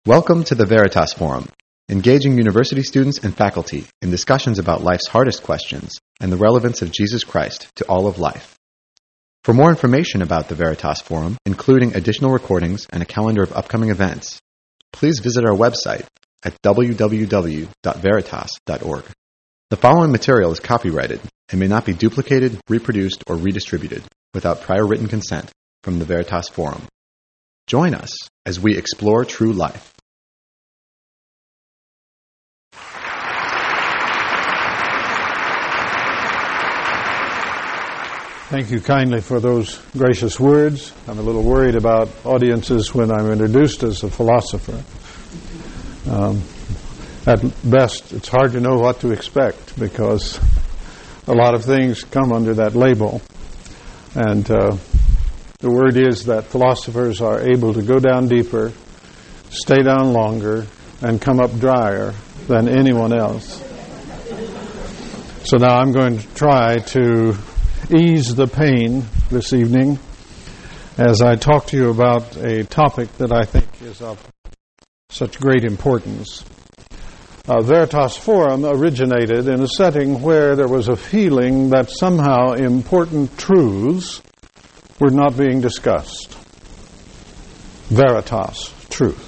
Welcome to the Veritas Forum, engaging university students and faculty in discussions about life's hardest questions and the relevance of Jesus Christ to all of life. For more information about the Veritas Forum, including additional recordings and a calendar of upcoming events, please visit our website at www.veritas.org. The following material is copyrighted and may not be duplicated, reproduced, or redistributed without prior written consent from the Veritas Forum. Join us as we explore true life. Thank you kindly for those gracious words. I'm a little worried about audiences when I'm introduced as a philosopher. At best, it's hard to know what to expect because a lot of things come under that label. And the word is that philosophers are able to go down deeper, stay down longer, and come up drier than anyone else. So now I'm going to try to ease the pain this evening as I talk to you about a topic that I think is of such great importance. Veritas Forum originated in a setting where there was a feeling that somehow important truths were not being discussed. Veritas, truth.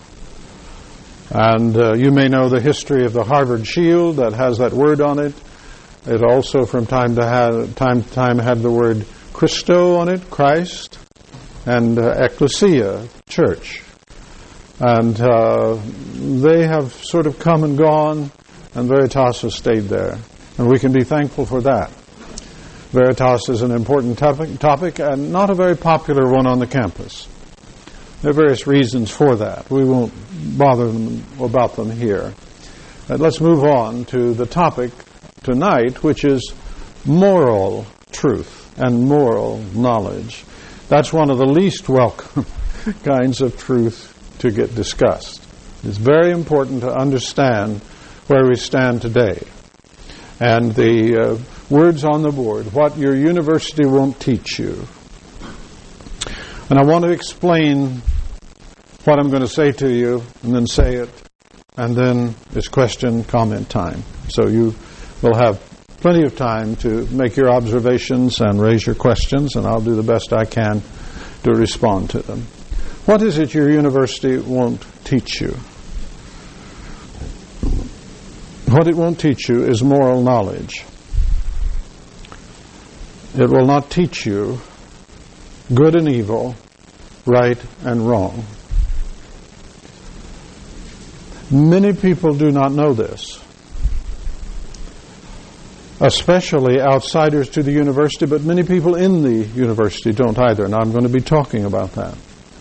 And you may know the history of the Harvard Shield that has that word on it. It also from time to time had the word Christo on it, Christ, and Ecclesia, church. And they have sort of come and gone, and Veritas has stayed there. And we can be thankful for that. Veritas is an important topic and not a very popular one on the campus. There are various reasons for that. We won't bother about them here. But let's move on to the topic tonight, which is moral truth and moral knowledge. That's one of the least welcome kinds of truth to get discussed. It's very important to understand where we stand today. And the words on the board, what your university won't teach you. And I want to explain what I'm going to say to you, and then say it, and then it's question, comment time. So you will have plenty of time to make your observations and raise your questions, and I'll do the best I can to respond to them. What is it your university won't teach you? What it won't teach you is moral knowledge. It will not teach you good and evil, right and wrong. Many people do not know this, especially outsiders to the university, but many people in the university don't either, and I'm going to be talking about that.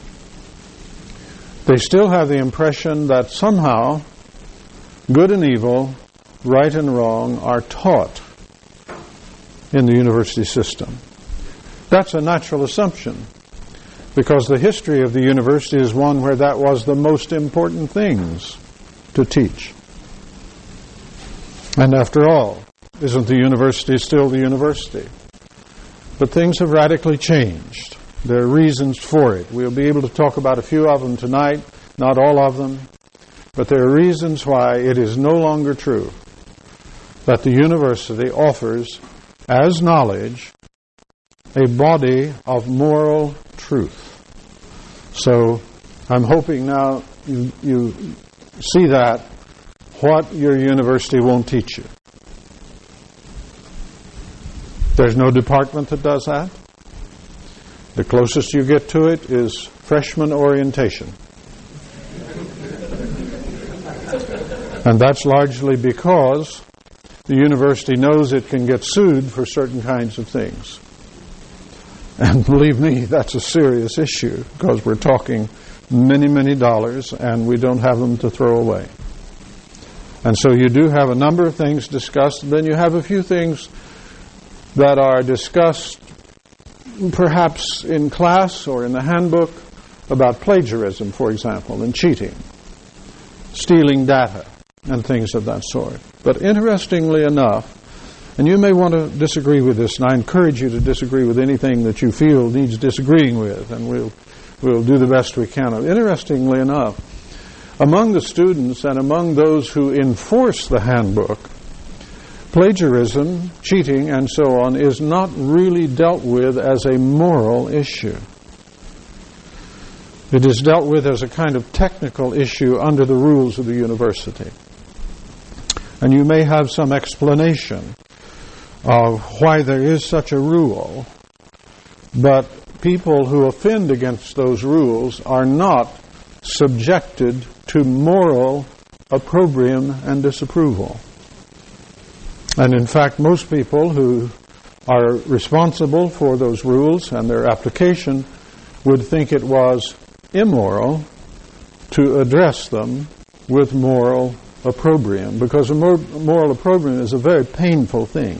They still have the impression that somehow good and evil, right and wrong are taught in the university system. That's a natural assumption because the history of the university is one where that was the most important things to teach. And after all, isn't the university still the university? But things have radically changed. There are reasons for it. We'll be able to talk about a few of them tonight, not all of them. But there are reasons why it is no longer true that the university offers, as knowledge, a body of moral truth. So I'm hoping now you see that, what your university won't teach you. There's no department that does that. The closest you get to it is freshman orientation. And that's largely because the university knows it can get sued for certain kinds of things. And believe me, that's a serious issue because we're talking many, many dollars and we don't have them to throw away. And so you do have a number of things discussed, and then you have a few things that are discussed perhaps in class or in the handbook about plagiarism, for example, and cheating, stealing data, and things of that sort. But interestingly enough, and you may want to disagree with this, and I encourage you to disagree with anything that you feel needs disagreeing with, and we'll do the best we can. Interestingly enough, among the students and among those who enforce the handbook, plagiarism, cheating, and so on is not really dealt with as a moral issue. It is dealt with as a kind of technical issue under the rules of the university. And you may have some explanation of why there is such a rule, but people who offend against those rules are not subjected to moral opprobrium and disapproval. And in fact, most people who are responsible for those rules and their application would think it was immoral to address them with moral opprobrium, because a moral opprobrium is a very painful thing.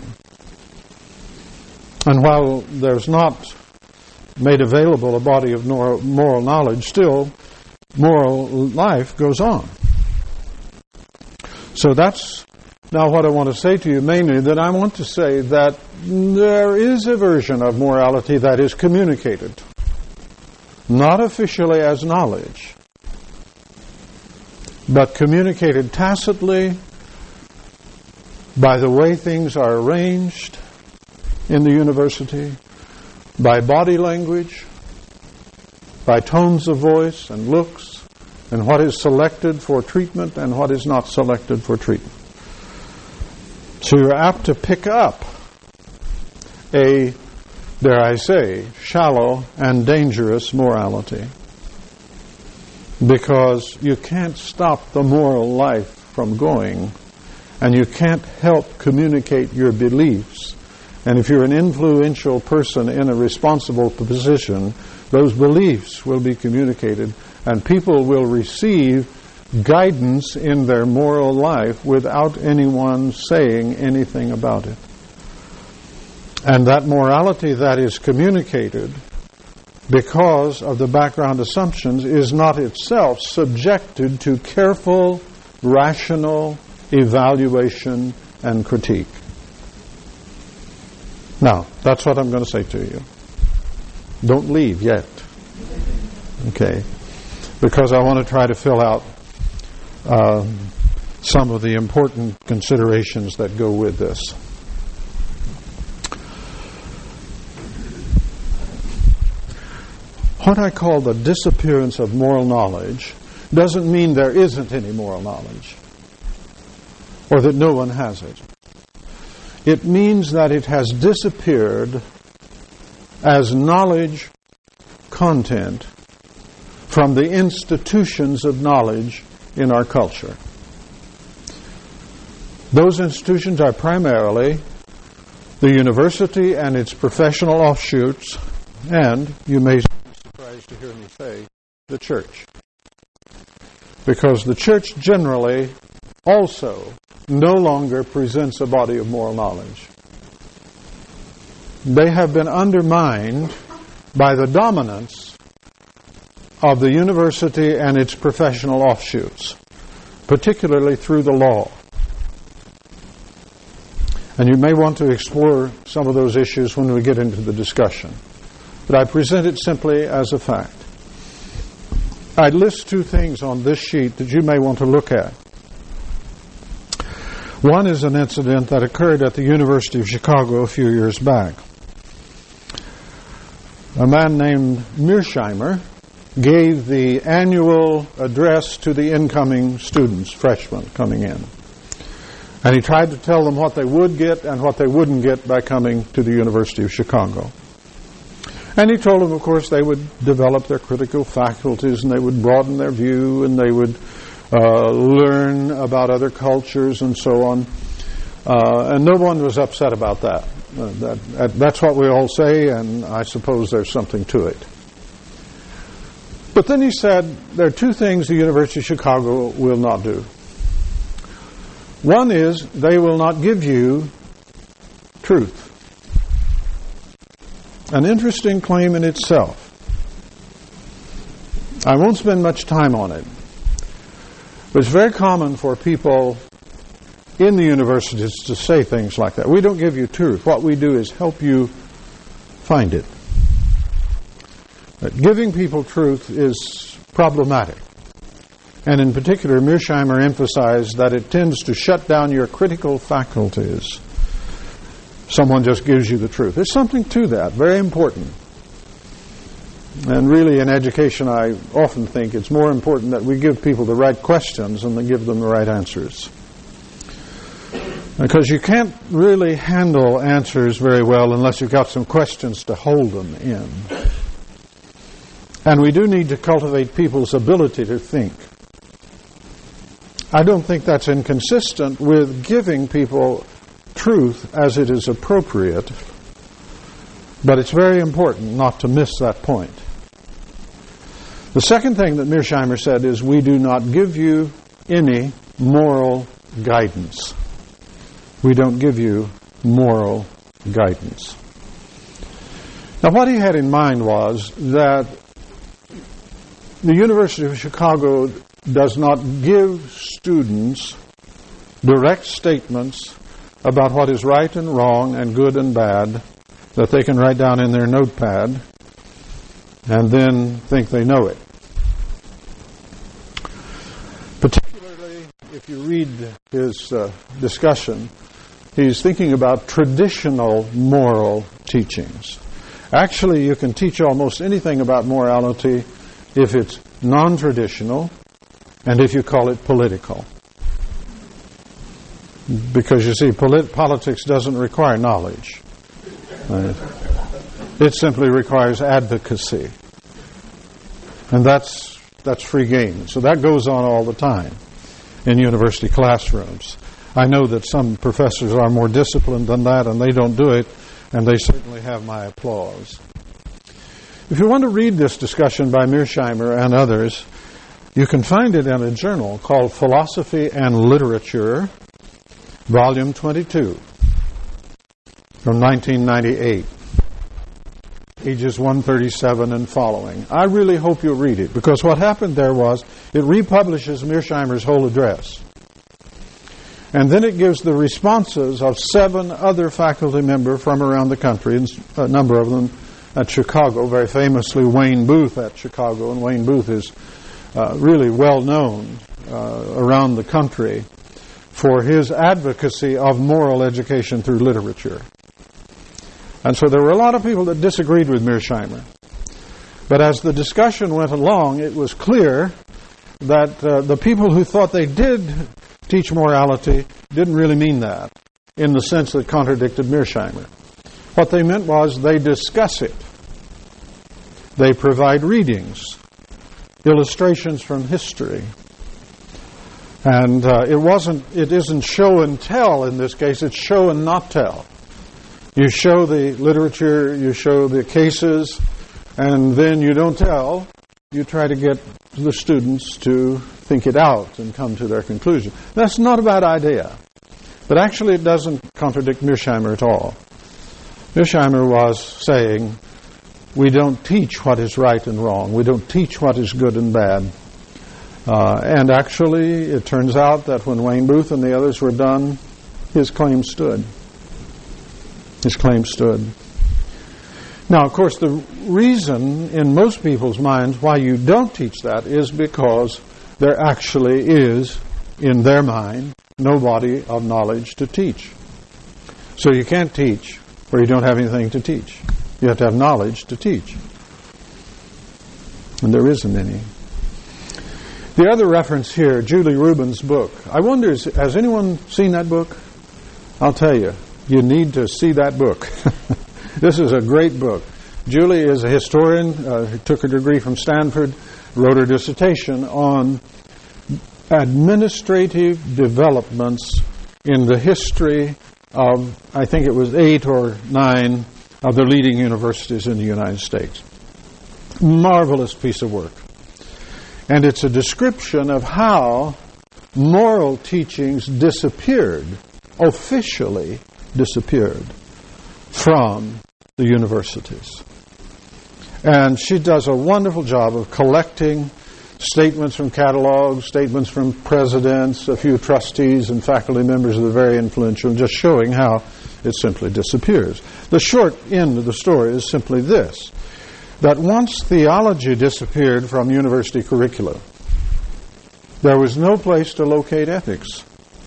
And while there's not made available a body of moral knowledge, still moral life goes on. So that's now what I want to say to you mainly, that I want to say that there is a version of morality that is communicated, not officially as knowledge, but communicated tacitly by the way things are arranged in the university, by body language, by tones of voice and looks, and what is selected for treatment and what is not selected for treatment. So you're apt to pick up a, dare I say, shallow and dangerous morality, because you can't stop the moral life from going, and you can't help communicate your beliefs. And if you're an influential person in a responsible position, those beliefs will be communicated, and people will receive guidance in their moral life without anyone saying anything about it. And that morality that is communicated because of the background assumptions is not itself subjected to careful, rational evaluation and critique. Now, that's what I'm going to say to you. Don't leave yet. Okay? Because I want to try to fill out some of the important considerations that go with this. What I call the disappearance of moral knowledge doesn't mean there isn't any moral knowledge, or that no one has it. It means that it has disappeared as knowledge content from the institutions of knowledge in our culture. Those institutions are primarily the university and its professional offshoots, and, you may be surprised to hear me say, the church. Because the church generally also no longer presents a body of moral knowledge. They have been undermined by the dominance of the university and its professional offshoots, particularly through the law. And you may want to explore some of those issues when we get into the discussion. But I present it simply as a fact. I list two things on this sheet that you may want to look at. One is an incident that occurred at the University of Chicago a few years back. A man named Mearsheimer gave the annual address to the incoming students, freshmen coming in. And he tried to tell them what they would get and what they wouldn't get by coming to the University of Chicago. And he told them, of course, they would develop their critical faculties and they would broaden their view and they would learn about other cultures and so on. And no one was upset about that. That's what we all say, and I suppose there's something to it. But then he said, there are two things the University of Chicago will not do. One is, they will not give you truth. An interesting claim in itself. I won't spend much time on it. But it's very common for people in the universities to say things like that. We don't give you truth. What we do is help you find it. But giving people truth is problematic. And in particular, Mearsheimer emphasized that it tends to shut down your critical faculties. Someone just gives you the truth. There's something to that, very important. And really in education, I often think it's more important that we give people the right questions than to give them the right answers. Because you can't really handle answers very well unless you've got some questions to hold them in. And we do need to cultivate people's ability to think. I don't think that's inconsistent with giving people truth as it is appropriate, but it's very important not to miss that point. The second thing that Mearsheimer said is we do not give you any moral guidance. We don't give you moral guidance. Now, what he had in mind was that the University of Chicago does not give students direct statements about what is right and wrong and good and bad that they can write down in their notepad and then think they know it. Particularly, if you read his discussion, he's thinking about traditional moral teachings. Actually, you can teach almost anything about morality if it's non-traditional and if you call it political. Because you see, politics doesn't require knowledge. It simply requires advocacy. And that's free game. So that goes on all the time in university classrooms. I know that some professors are more disciplined than that, and they don't do it, and they certainly have my applause. If you want to read this discussion by Mearsheimer and others, you can find it in a journal called Philosophy and Literature, Volume 22, from 1998, pages 137 and following. I really hope you'll read it, because what happened there was it republishes Mearsheimer's whole address. And then it gives the responses of 7 other faculty members from around the country, and a number of them at Chicago, very famously Wayne Booth at Chicago. And Wayne Booth is really well known around the country for his advocacy of moral education through literature. And so there were a lot of people that disagreed with Mearsheimer. But as the discussion went along, it was clear that the people who thought they did teach morality didn't really mean that in the sense that contradicted Mearsheimer. What they meant was they discuss it. They provide readings, illustrations from history. And it isn't show and tell in this case, it's show and not tell. You show the literature, you show the cases, and then you don't tell. You try to get the students to think it out and come to their conclusion. That's not a bad idea. But actually it doesn't contradict Mearsheimer at all. Mearsheimer was saying, we don't teach what is right and wrong. We don't teach what is good and bad. And actually, it turns out that when Wayne Booth and the others were done, his claim stood. His claim stood. Now, of course, the reason in most people's minds why you don't teach that is because there actually is, in their mind, no body of knowledge to teach. So you can't teach where you don't have anything to teach. You have to have knowledge to teach. And there isn't any. The other reference here, Julie Rubin's book. I wonder, has anyone seen that book? I'll tell you, you need to see that book. This is a great book. Julie is a historian, who took a degree from Stanford, wrote her dissertation on administrative developments in the history of, I think it was 8 or 9 of the leading universities in the United States. Marvelous piece of work. And it's a description of how moral teachings disappeared, officially disappeared, from the universities. And she does a wonderful job of collecting statements from catalogs, statements from presidents, a few trustees and faculty members that are very influential, and just showing how it simply disappears. The short end of the story is simply this, that once theology disappeared from university curricula, There was no place to locate ethics.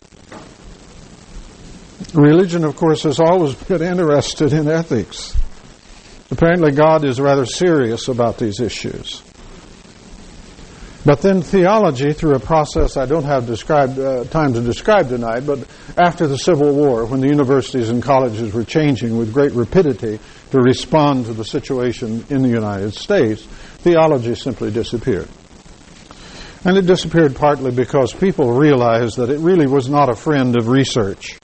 Religion, of course, has always been interested in ethics. Apparently, God is rather serious about these issues. But then theology, through a process I don't have time to describe tonight, but after the Civil War, when the universities and colleges were changing with great rapidity to respond to the situation in the United States, theology simply disappeared. And it disappeared partly because people realized that it really was not a friend of research.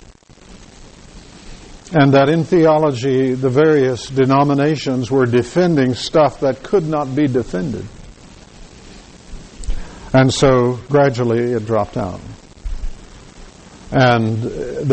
And that in theology, the various denominations were defending stuff that could not be defended. And so gradually it dropped out. And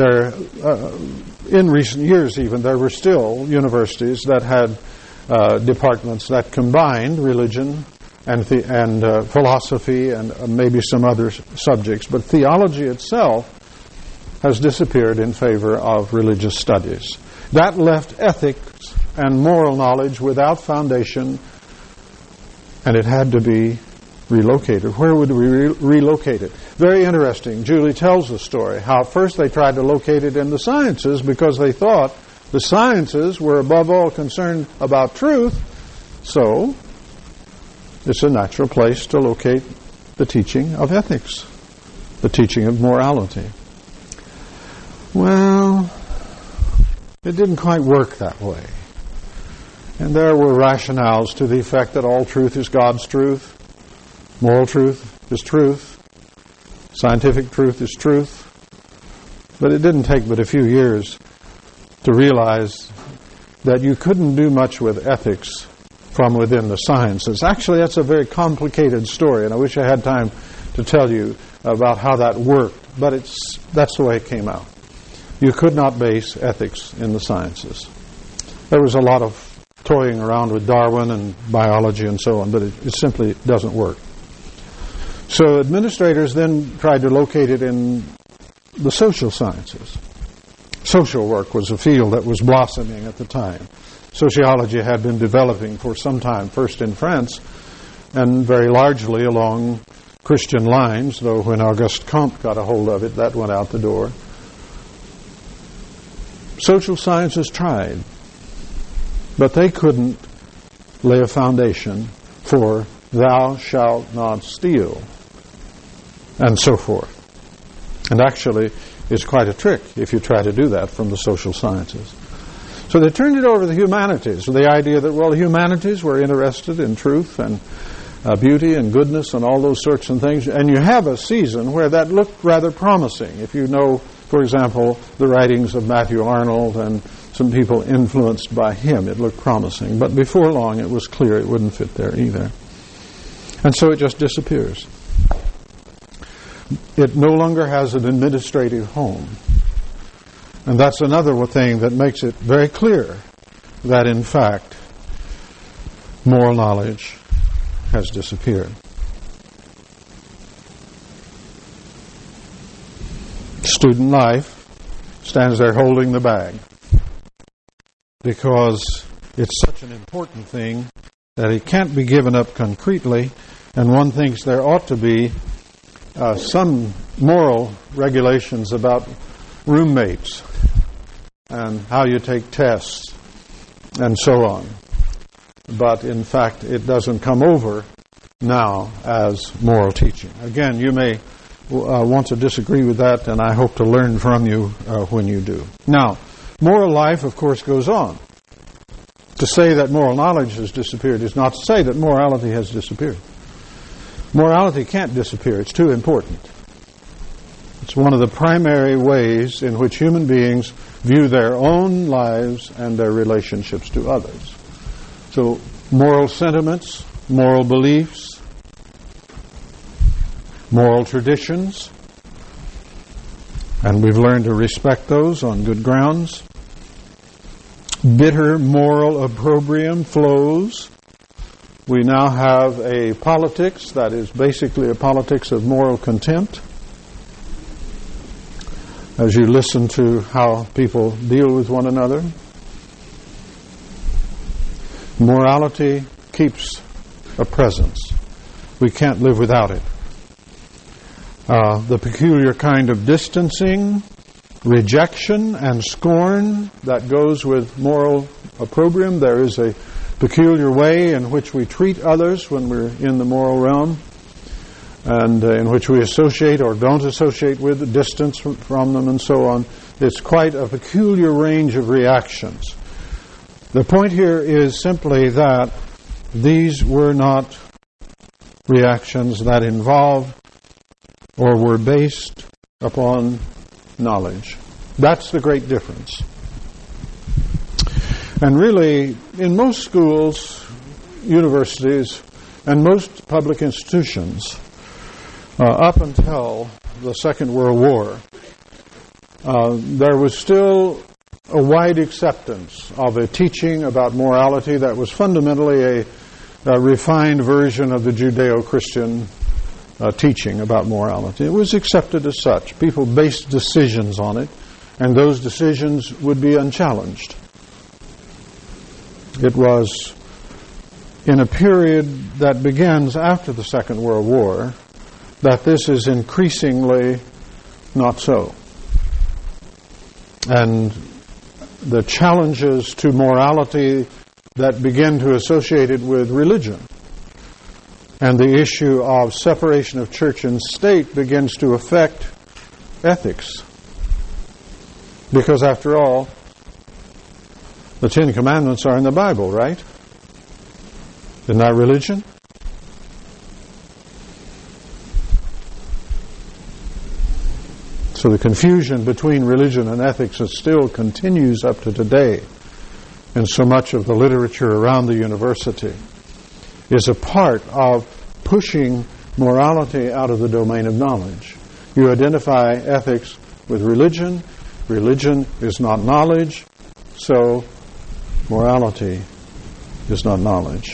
in recent years even, there were still universities that had departments that combined religion and philosophy and maybe some other subjects. But theology itself has disappeared in favor of religious studies. That left ethics and moral knowledge without foundation, and it had to be relocated. Where would we relocate it? Very interesting. Julie tells the story how first they tried to locate it in the sciences because they thought the sciences were above all concerned about truth, so it's a natural place to locate the teaching of ethics, the teaching of morality. Well, it didn't quite work that way. And there were rationales to the effect that all truth is God's truth, moral truth is truth, scientific truth is truth. But it didn't take but a few years to realize that you couldn't do much with ethics from within the sciences. Actually, that's a very complicated story, and I wish I had time to tell you about how that worked, but that's the way it came out. You could not base ethics in the sciences. There was a lot of toying around with Darwin and biology and so on, but it simply doesn't work. So administrators then tried to locate it in the social sciences. Social work was a field that was blossoming at the time. Sociology had been developing for some time, first in France, and very largely along Christian lines, though when Auguste Comte got a hold of it, that went out the door. Social sciences tried, but they couldn't lay a foundation for thou shalt not steal, and so forth. And actually, it's quite a trick if you try to do that from the social sciences. So they turned it over to the humanities, with the idea that, well, the humanities were interested in truth and beauty and goodness and all those sorts of things. And you have a season where that looked rather promising. If you know, for example, the writings of Matthew Arnold and some people influenced by him, it looked promising. But before long, it was clear it wouldn't fit there either. And so it just disappears. It no longer has an administrative home. And that's another thing that makes it very clear that, in fact, moral knowledge has disappeared. Student life stands there holding the bag because it's such an important thing that it can't be given up concretely, and one thinks there ought to be some moral regulations about roommates and how you take tests and so on. But in fact, it doesn't come over now as moral teaching. Again, you may want to disagree with that, and I hope to learn from you when you do. Now, moral life, of course, goes on. To say that moral knowledge has disappeared is not to say that morality has disappeared. Morality can't disappear. It's too important. It's one of the primary ways in which human beings view their own lives and their relationships to others. So, moral sentiments, moral beliefs, moral traditions, and we've learned to respect those on good grounds. Bitter moral opprobrium flows. We now have a politics that is basically a politics of moral contempt. As you listen to how people deal with one another, morality keeps a presence. We can't live without it. the peculiar kind of distancing, rejection, and scorn that goes with moral opprobrium. There is a peculiar way in which we treat others when we're in the moral realm, and in which we associate or don't associate with, distance from them, and so on. It's quite a peculiar range of reactions. The point here is simply that these were not reactions that involved or were based upon knowledge. That's the great difference. And really, in most schools, universities, and most public institutions, up until the Second World War, there was still a wide acceptance of a teaching about morality that was fundamentally a refined version of the Judeo-Christian teaching about morality. It was accepted as such. People based decisions on it, and those decisions would be unchallenged. It was in a period that begins after the Second World War that this is increasingly not so. And the challenges to morality that begin to associate it with religion and the issue of separation of church and state begins to affect ethics. Because after all, the Ten Commandments are in the Bible, right? Isn't that religion? So the confusion between religion and ethics still continues up to today. And so much of the literature around the university is a part of pushing morality out of the domain of knowledge. You identify ethics with religion. Religion is not knowledge, so morality is not knowledge.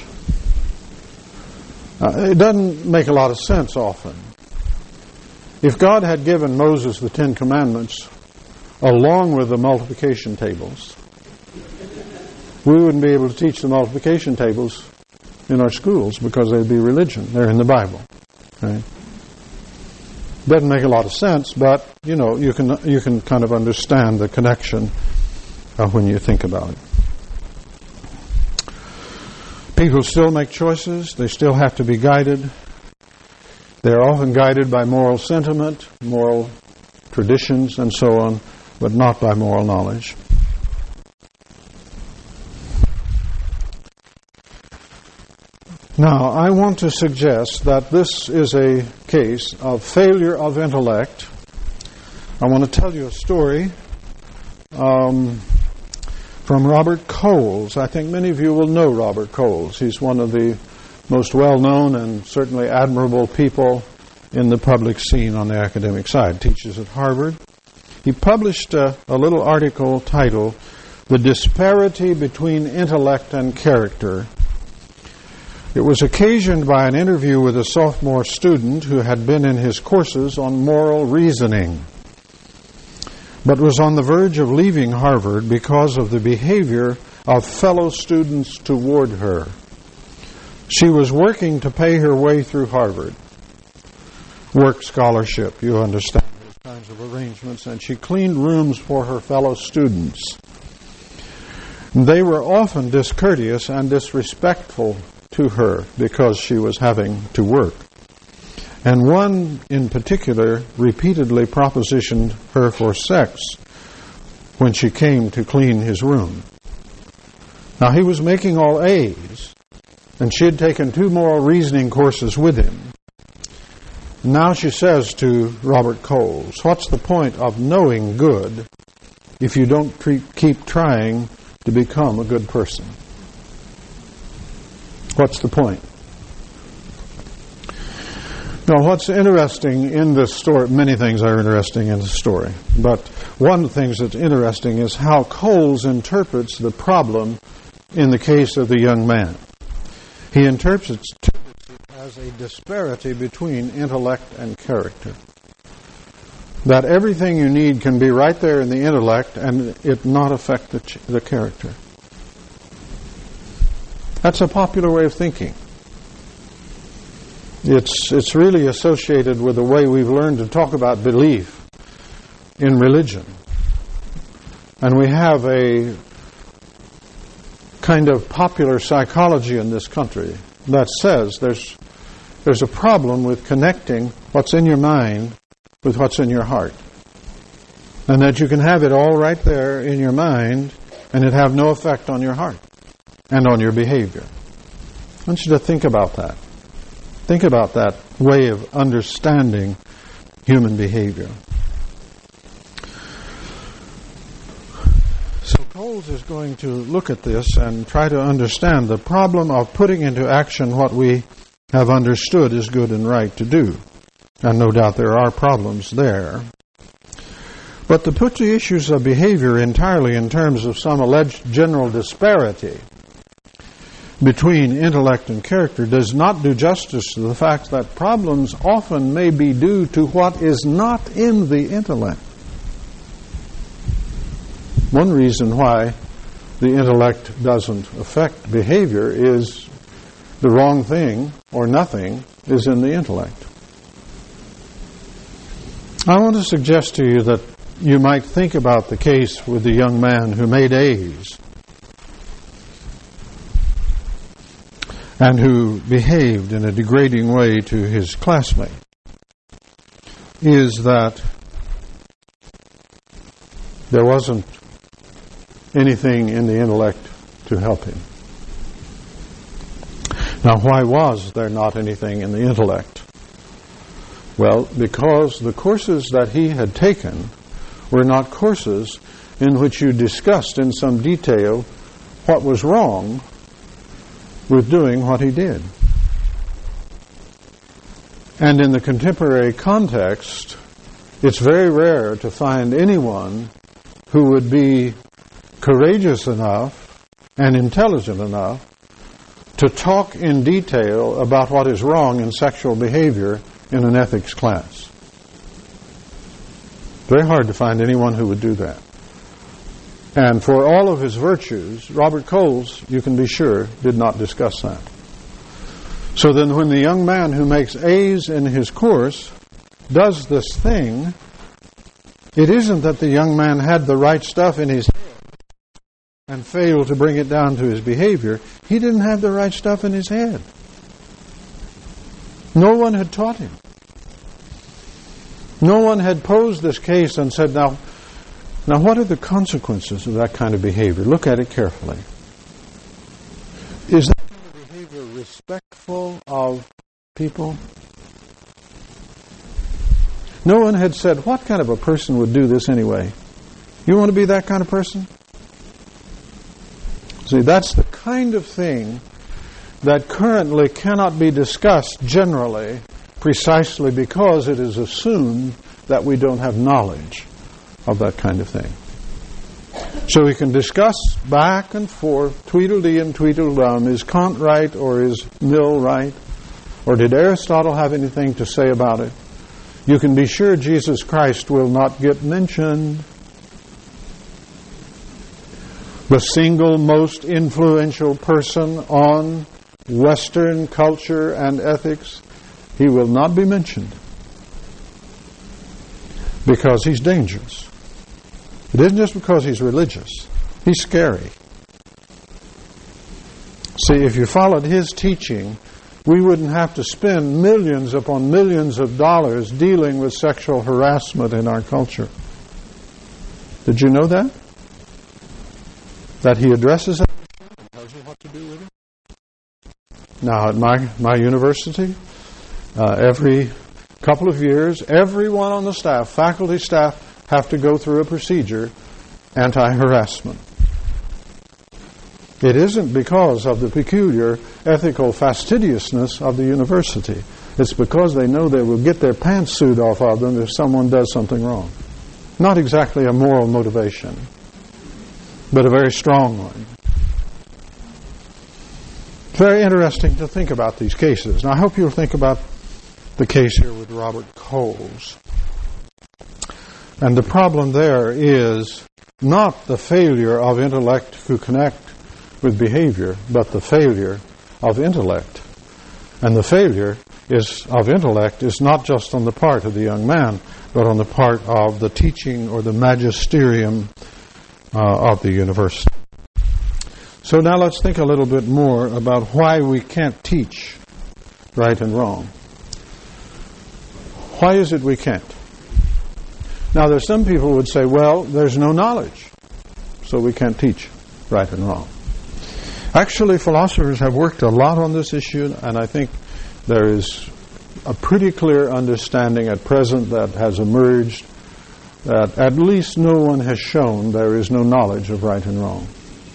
It doesn't make a lot of sense often. If God had given Moses the Ten Commandments along with the multiplication tables, we wouldn't be able to teach the multiplication tables in our schools because they'd be religion. They're in the Bible. Right? Doesn't make a lot of sense, but you can kind of understand the connection when you think about it. People still make choices. They still have to be guided. They're often guided by moral sentiment, moral traditions, and so on, but not by moral knowledge. Now, I want to suggest that this is a case of failure of intellect. I want to tell you a story from Robert Coles. I think many of you will know Robert Coles. He's one of the most well-known and certainly admirable people in the public scene on the academic side. Teaches at Harvard. He published a little article titled, "The Disparity Between Intellect and Character." It was occasioned by an interview with a sophomore student who had been in his courses on moral reasoning, but was on the verge of leaving Harvard because of the behavior of fellow students toward her. She was working to pay her way through Harvard. Work scholarship, you understand those kinds of arrangements, and she cleaned rooms for her fellow students. They were often discourteous and disrespectful to her because she was having to work. And one in particular repeatedly propositioned her for sex when she came to clean his room. Now, he was making all A's, and she had taken 2 moral reasoning courses with him. Now she says to Robert Coles, what's the point of knowing good if you don't keep trying to become a good person? What's the point? Now, what's interesting in this story, many things are interesting in the story, but one of the things that's interesting is how Coles interprets the problem in the case of the young man. He interprets it as a disparity between intellect and character. That everything you need can be right there in the intellect and it not affect the character. That's a popular way of thinking. It's really associated with the way we've learned to talk about belief in religion. And we have a kind of popular psychology in this country that says there's a problem with connecting what's in your mind with what's in your heart. And that you can have it all right there in your mind and it have no effect on your heart and on your behavior. I want you to think about that. Think about that way of understanding human behavior. So Coles is going to look at this and try to understand the problem of putting into action what we have understood is good and right to do. And no doubt there are problems there. But to put the issues of behavior entirely in terms of some alleged general disparity between intellect and character does not do justice to the fact that problems often may be due to what is not in the intellect. One reason why the intellect doesn't affect behavior is the wrong thing or nothing is in the intellect. I want to suggest to you that you might think about the case with the young man who made A's and who behaved in a degrading way to his classmate. Is that there wasn't anything in the intellect to help him. Now, why was there not anything in the intellect? Well, because the courses that he had taken were not courses in which you discussed in some detail what was wrong with doing what he did. And in the contemporary context, it's very rare to find anyone who would be courageous enough and intelligent enough to talk in detail about what is wrong in sexual behavior in an ethics class. Very hard to find anyone who would do that. And for all of his virtues, Robert Coles, you can be sure, did not discuss that. So then when the young man who makes A's in his course does this thing, it isn't that the young man had the right stuff in his head and failed to bring it down to his behavior. He didn't have the right stuff in his head. No one had taught him. No one had posed this case and said, now what are the consequences of that kind of behavior? Look at it carefully. Is that kind of behavior respectful of people? No one had said, what kind of a person would do this anyway? You want to be that kind of person? See, that's the kind of thing that currently cannot be discussed generally, precisely because it is assumed that we don't have knowledge of that kind of thing. So we can discuss back and forth, Tweedledee and Tweedledum, is Kant right or is Mill right? Or did Aristotle have anything to say about it? You can be sure Jesus Christ will not get mentioned. The single most influential person on Western culture and ethics, he will not be mentioned because he's dangerous. It isn't just because he's religious. He's scary. See, if you followed his teaching, we wouldn't have to spend millions upon millions of dollars dealing with sexual harassment in our culture. Did you know that? That he addresses that and tells you what to do with it? Now, at my university, every couple of years, everyone on the staff, faculty staff, have to go through a procedure, anti-harassment. It isn't because of the peculiar ethical fastidiousness of the university. It's because they know they will get their pants sued off of them if someone does something wrong. Not exactly a moral motivation, but a very strong one. Very interesting to think about these cases. Now, I hope you'll think about the case here with Robert Coles. And the problem there is not the failure of intellect to connect with behavior, but the failure of intellect. And the failure of intellect is not just on the part of the young man, but on the part of the teaching or the magisterium of the university. So now let's think a little bit more about why we can't teach right and wrong. Why is it we can't? Now, there's some people who would say, well, there's no knowledge, so we can't teach right and wrong. Actually, philosophers have worked a lot on this issue, and I think there is a pretty clear understanding at present that has emerged that at least no one has shown there is no knowledge of right and wrong.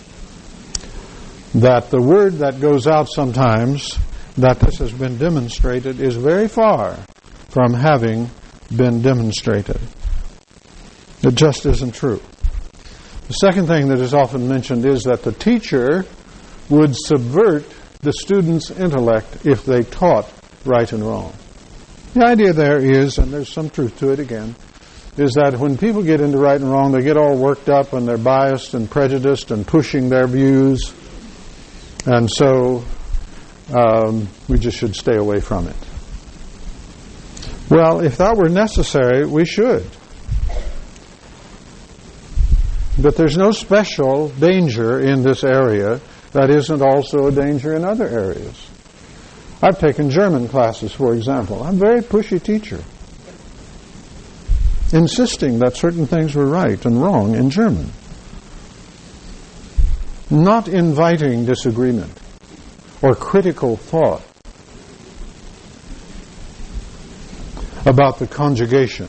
That the word that goes out sometimes, that this has been demonstrated, is very far from having been demonstrated. It just isn't true. The second thing that is often mentioned is that the teacher would subvert the student's intellect if they taught right and wrong. The idea there is, and there's some truth to it again, is that when people get into right and wrong, they get all worked up and they're biased and prejudiced and pushing their views. And so we just should stay away from it. Well, if that were necessary, we should. But there's no special danger in this area that isn't also a danger in other areas. I've taken German classes, for example. I'm a very pushy teacher, insisting that certain things were right and wrong in German. Not inviting disagreement or critical thought about the conjugation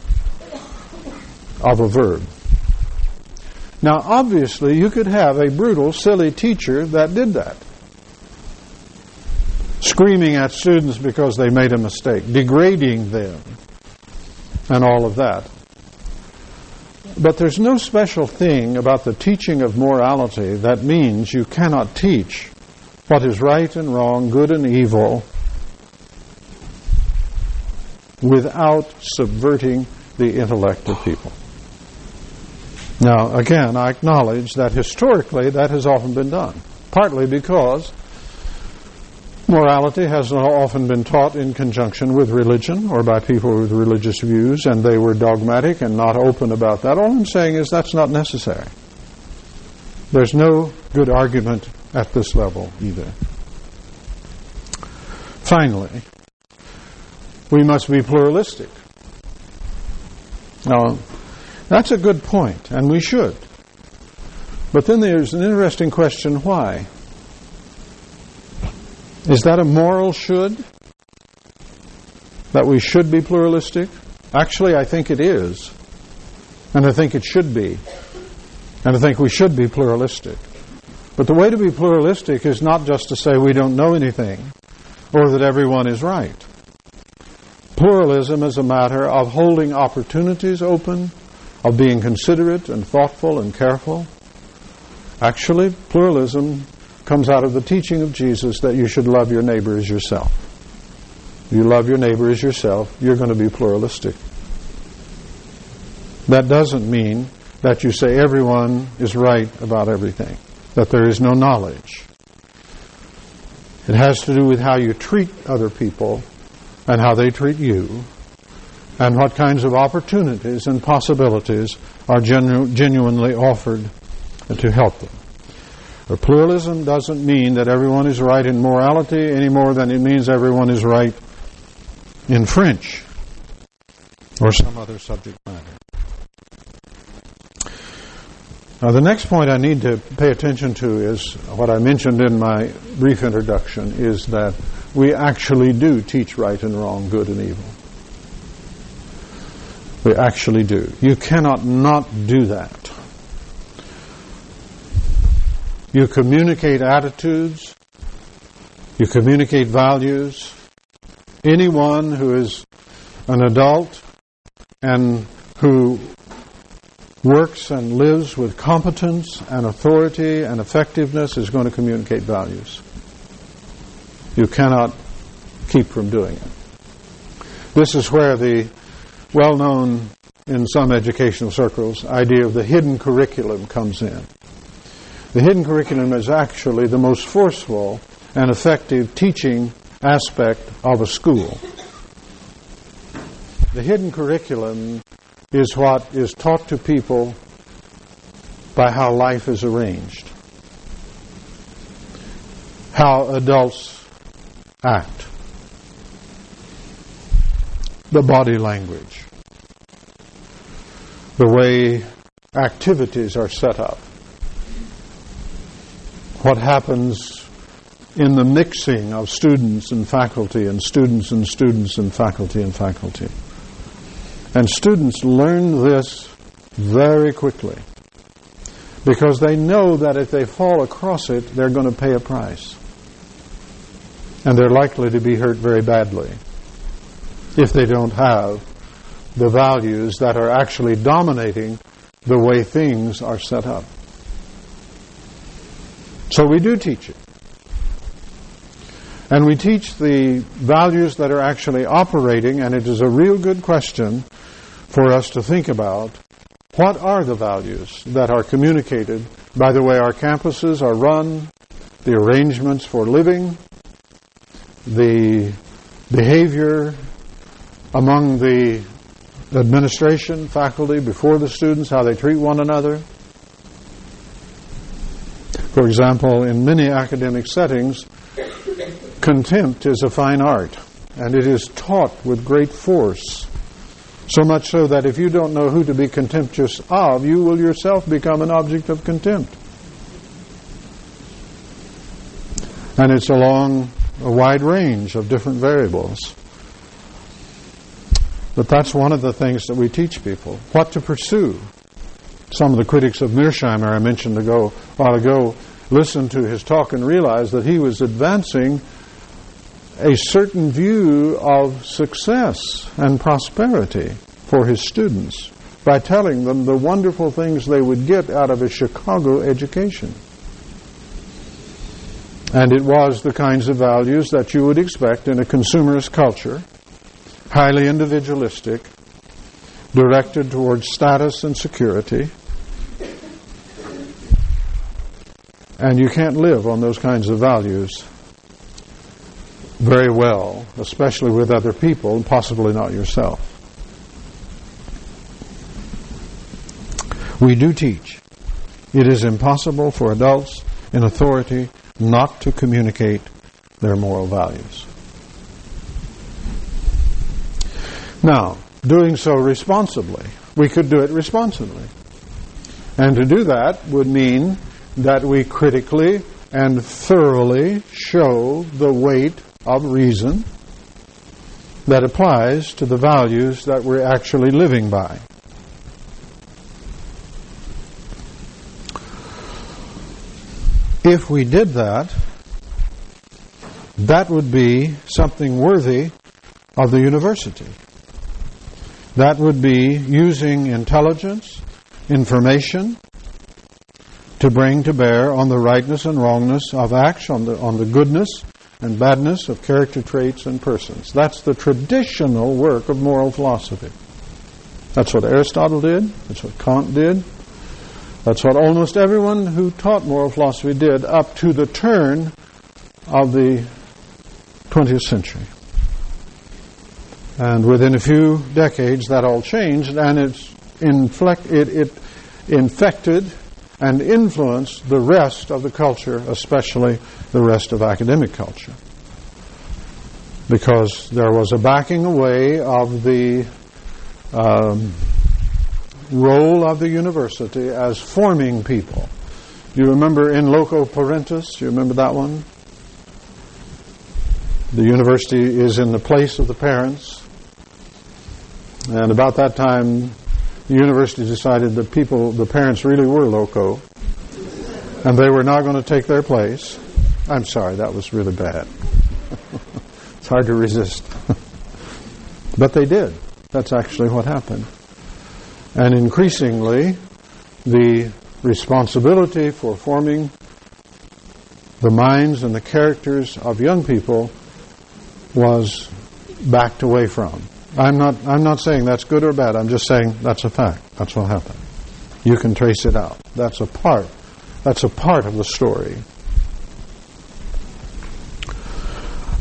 of a verb. Now, obviously, you could have a brutal, silly teacher that did that. Screaming at students because they made a mistake, degrading them, and all of that. But there's no special thing about the teaching of morality that means you cannot teach what is right and wrong, good and evil, without subverting the intellect of people. Now, again, I acknowledge that historically that has often been done, partly because morality has often been taught in conjunction with religion or by people with religious views, and they were dogmatic and not open about that. All I'm saying is that's not necessary. There's no good argument at this level either. Finally, we must be pluralistic. Now, that's a good point, and we should. But then there's an interesting question, why? Is that a moral should? That we should be pluralistic? Actually, I think it is. And I think it should be. And I think we should be pluralistic. But the way to be pluralistic is not just to say we don't know anything or that everyone is right. Pluralism is a matter of holding opportunities open, of being considerate and thoughtful and careful. Actually, pluralism comes out of the teaching of Jesus that you should love your neighbor as yourself. If you love your neighbor as yourself, you're going to be pluralistic. That doesn't mean that you say everyone is right about everything, that there is no knowledge. It has to do with how you treat other people and how they treat you, and what kinds of opportunities and possibilities are genuinely offered to help them. But pluralism doesn't mean that everyone is right in morality any more than it means everyone is right in French or some other subject matter. Now, the next point I need to pay attention to is what I mentioned in my brief introduction, is that we actually do teach right and wrong, good and evil. We actually do. You cannot not do that. You communicate attitudes. You communicate values. Anyone who is an adult and who works and lives with competence and authority and effectiveness is going to communicate values. You cannot keep from doing it. This is where the well-known, in some educational circles, idea of the hidden curriculum comes in. The hidden curriculum is actually the most forceful and effective teaching aspect of a school. The hidden curriculum is what is taught to people by how life is arranged, how adults act, the body language, the way activities are set up, what happens in the mixing of students and faculty and students and students and faculty and faculty. And students learn this very quickly because they know that if they fall across it, they're going to pay a price. And they're likely to be hurt very badly if they don't have the values that are actually dominating the way things are set up. So we do teach it. And we teach the values that are actually operating, and it is a real good question for us to think about. What are the values that are communicated by the way our campuses are run, the arrangements for living, the behavior among the administration, faculty, before the students, how they treat one another? For example, in many academic settings, contempt is a fine art, and it is taught with great force. So much so that if you don't know who to be contemptuous of, you will yourself become an object of contempt. And it's along a wide range of different variables. But that's one of the things that we teach people, what to pursue. Some of the critics of Mearsheimer I mentioned a while ago listened to his talk and realized that he was advancing a certain view of success and prosperity for his students by telling them the wonderful things they would get out of a Chicago education. And it was the kinds of values that you would expect in a consumerist culture, highly individualistic, directed towards status and security. And you can't live on those kinds of values very well, especially with other people, and possibly not yourself. We do teach. It is impossible for adults in authority not to communicate their moral values. Now, doing so responsibly. We could do it responsibly. And to do that would mean that we critically and thoroughly show the weight of reason that applies to the values that we're actually living by. If we did that, that would be something worthy of the university. That would be using intelligence, information, to bring to bear on the rightness and wrongness of acts, on the goodness and badness of character traits and persons. That's the traditional work of moral philosophy. That's what Aristotle did. That's what Kant did. That's what almost everyone who taught moral philosophy did up to the turn of the 20th century. And within a few decades, that all changed, and it infected and influenced the rest of the culture, especially the rest of academic culture. Because there was a backing away of the role of the university as forming people. Do you remember in loco parentis? Do you remember that one? The university is in the place of the parents. And about that time, the university decided that the parents really were loco, and they were not going to take their place. I'm sorry, that was really bad. It's hard to resist. But they did. That's actually what happened. And increasingly, the responsibility for forming the minds and the characters of young people was backed away from. I'm not saying that's good or bad. I'm just saying that's a fact. That's what happened. You can trace it out. That's a part of the story.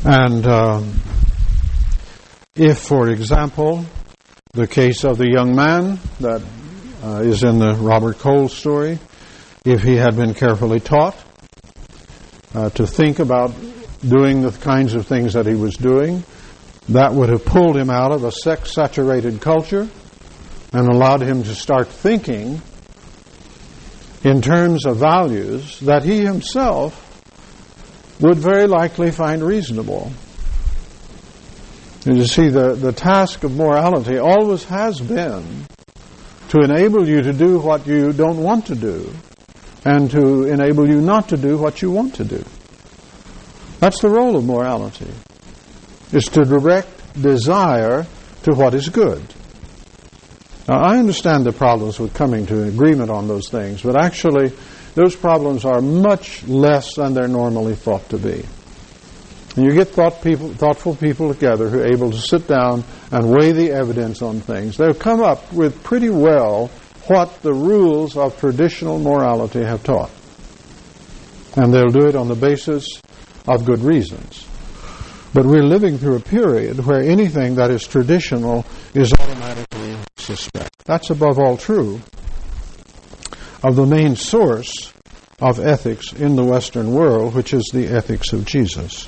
And if, for example, the case of the young man that is in the Robert Cole story, if he had been carefully taught to think about doing the kinds of things that he was doing, that would have pulled him out of a sex-saturated culture and allowed him to start thinking in terms of values that he himself would very likely find reasonable. And you see, the task of morality always has been to enable you to do what you don't want to do and to enable you not to do what you want to do. That's the role of morality, is to direct desire to what is good. Now, I understand the problems with coming to an agreement on those things, but actually those problems are much less than they're normally thought to be. And you get thoughtful people together who are able to sit down and weigh the evidence on things. They'll come up with pretty well what the rules of traditional morality have taught. And they'll do it on the basis of good reasons. But we're living through a period where anything that is traditional is automatically suspect. That's above all true of the main source of ethics in the Western world, which is the ethics of Jesus.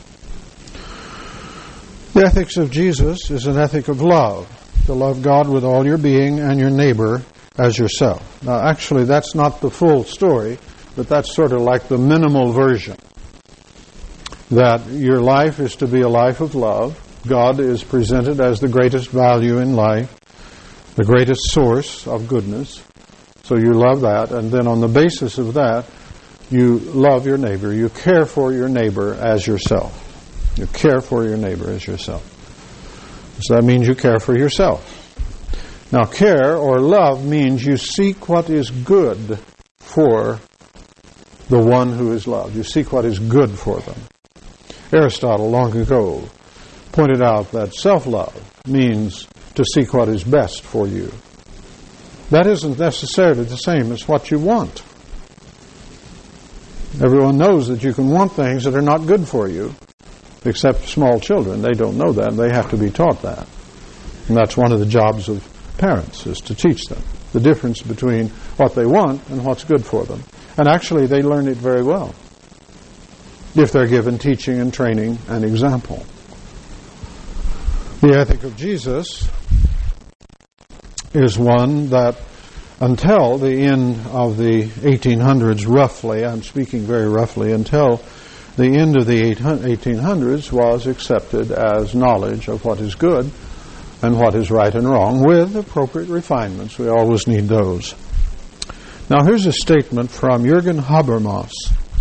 The ethics of Jesus is an ethic of love, to love God with all your being and your neighbor as yourself. Now, actually, that's not the full story, but that's sort of like the minimal version. That your life is to be a life of love. God is presented as the greatest value in life, the greatest source of goodness. So you love that, and then on the basis of that, you love your neighbor. You care for your neighbor as yourself. You care for your neighbor as yourself. So that means you care for yourself. Now, care or love means you seek what is good for the one who is loved. You seek what is good for them. Aristotle, long ago, pointed out that self-love means to seek what is best for you. That isn't necessarily the same as what you want. Everyone knows that you can want things that are not good for you, except small children. They don't know that. They have to be taught that. And that's one of the jobs of parents, is to teach them the difference between what they want and what's good for them. And actually, they learn it very well if they're given teaching and training and example. The ethic of Jesus is one that until the end of the 1800s, roughly, I'm speaking very roughly, until the end of the 1800s was accepted as knowledge of what is good and what is right and wrong, with appropriate refinements. We always need those. Now here's a statement from Jürgen Habermas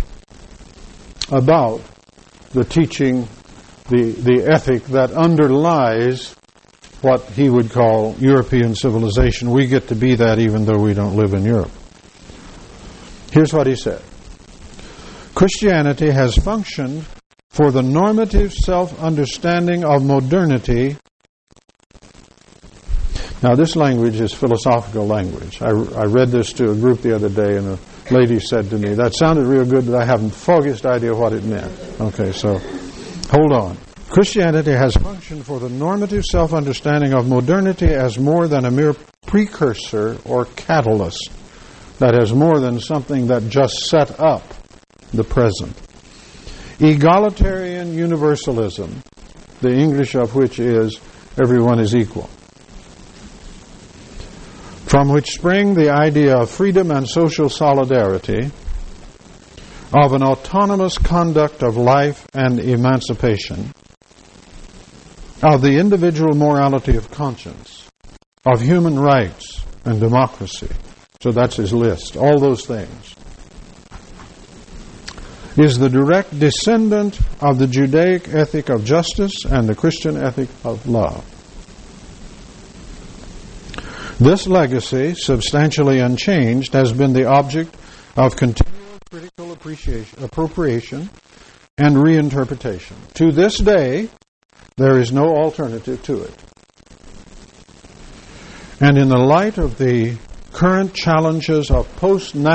about the teaching, the ethic that underlies what he would call European civilization. We get to be that even though we don't live in Europe. Here's what he said. Christianity has functioned for the normative self-understanding of modernity. Now, this language is philosophical language. I read this to a group the other day, and a lady said to me, that sounded real good, but I haven't the foggiest idea what it meant. Okay, so hold on. Christianity has functioned for the normative self-understanding of modernity as more than a mere precursor or catalyst. That is more than something that just set up the present. Egalitarian universalism, the English of which is everyone is equal, from which spring the idea of freedom and social solidarity, of an autonomous conduct of life and emancipation, of the individual morality of conscience, of human rights and democracy. So that's his list. All those things. Is the direct descendant of the Judaic ethic of justice and the Christian ethic of love. This legacy, substantially unchanged, has been the object of continual critical appropriation and reinterpretation. To this day, there is no alternative to it. And in the light of the current challenges of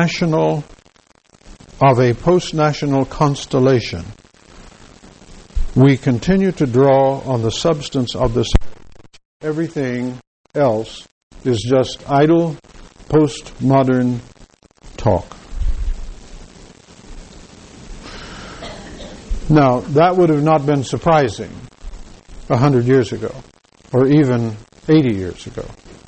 a post-national constellation, we continue to draw on the substance of this. Everything else is just idle, postmodern talk. Now, that would have not been surprising 100 years ago, or even 80 years ago.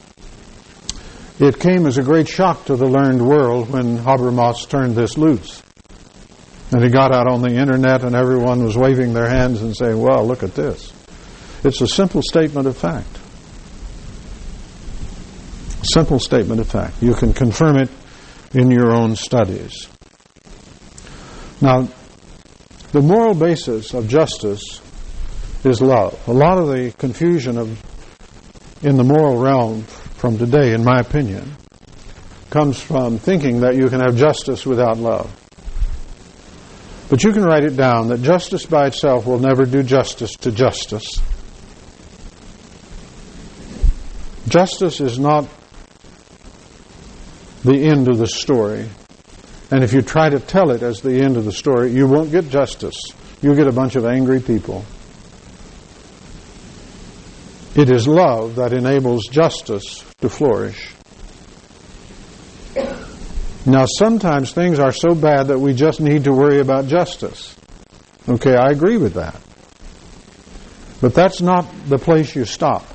It came as a great shock to the learned world when Habermas turned this loose. And he got out on the internet and everyone was waving their hands and saying, well, look at this. It's a simple statement of fact. Simple statement of fact. You can confirm it in your own studies. Now, the moral basis of justice is love. A lot of the confusion in the moral realm from today, in my opinion, comes from thinking that you can have justice without love. But you can write it down that justice by itself will never do justice to justice. Justice is not the end of the story. And if you try to tell it as the end of the story, you won't get justice. You'll get a bunch of angry people. It is love that enables justice to flourish. Now, sometimes things are so bad that we just need to worry about justice. Okay, I agree with that. But that's not the place you stop.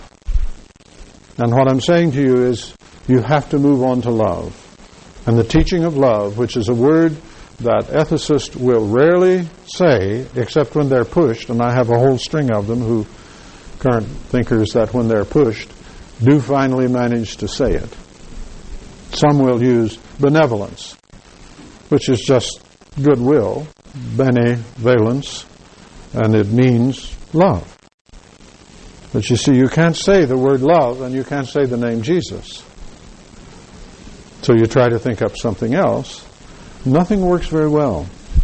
And what I'm saying to you is you have to move on to love. And the teaching of love, which is a word that ethicists will rarely say, except when they're pushed, and I have a whole string of them who, current thinkers that when they're pushed, do finally manage to say it. Some will use benevolence, which is just goodwill, benevolence, and it means love. But you see, you can't say the word love and you can't say the name Jesus. So you try to think up something else. Nothing works very well.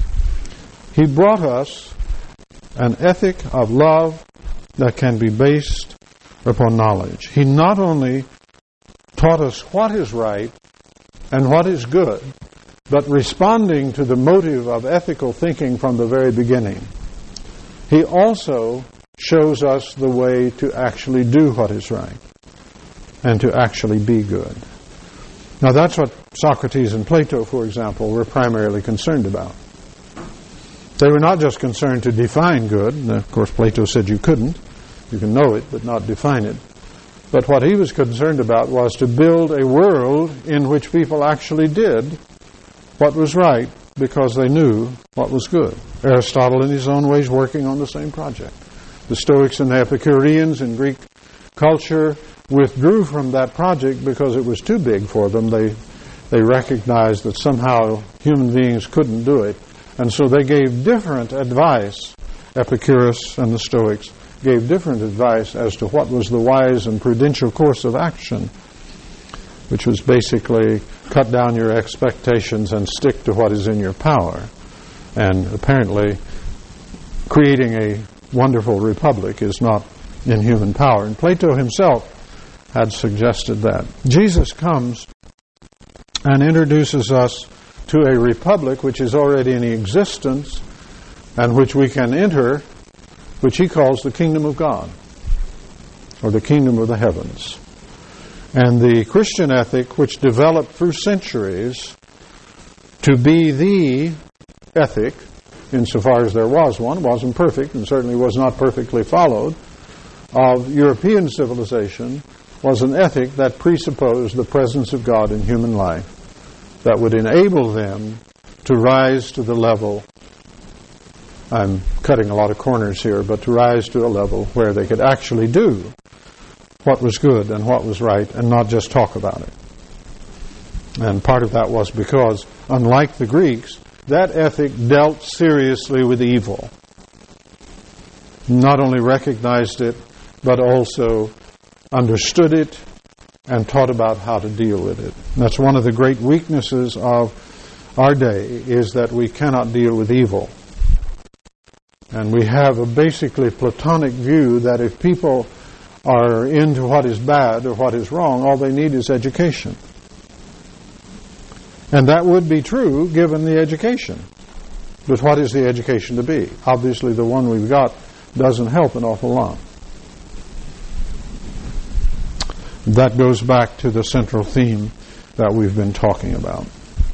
He brought us an ethic of love that can be based upon knowledge. He not only taught us what is right and what is good, but responding to the motive of ethical thinking from the very beginning, he also shows us the way to actually do what is right and to actually be good. Now that's what Socrates and Plato, for example, were primarily concerned about. They were not just concerned to define good. And of course, Plato said you couldn't. You can know it, but not define it. But what he was concerned about was to build a world in which people actually did what was right because they knew what was good. Aristotle, in his own ways, working on the same project. The Stoics and the Epicureans in Greek culture withdrew from that project because it was too big for them. They recognized that somehow human beings couldn't do it. And so they gave different advice. Epicurus and the Stoics gave different advice as to what was the wise and prudential course of action, which was basically cut down your expectations and stick to what is in your power. And apparently creating a wonderful republic is not in human power. And Plato himself had suggested that. Jesus comes and introduces us to a republic which is already in existence and which we can enter, which he calls the kingdom of God, or the kingdom of the heavens. And the Christian ethic, which developed through centuries to be the ethic, insofar as there was one, wasn't perfect and certainly was not perfectly followed, of European civilization, was an ethic that presupposed the presence of God in human life that would enable them to rise to the level, I'm cutting a lot of corners here, but to rise to a level where they could actually do what was good and what was right and not just talk about it. And part of that was because, unlike the Greeks, that ethic dealt seriously with evil. Not only recognized it, but also understood it and taught about how to deal with it. And that's one of the great weaknesses of our day, is that we cannot deal with evil. And we have a basically Platonic view that if people are into what is bad or what is wrong, all they need is education. And that would be true given the education. But what is the education to be? Obviously the one we've got doesn't help an awful lot. That goes back to the central theme that we've been talking about.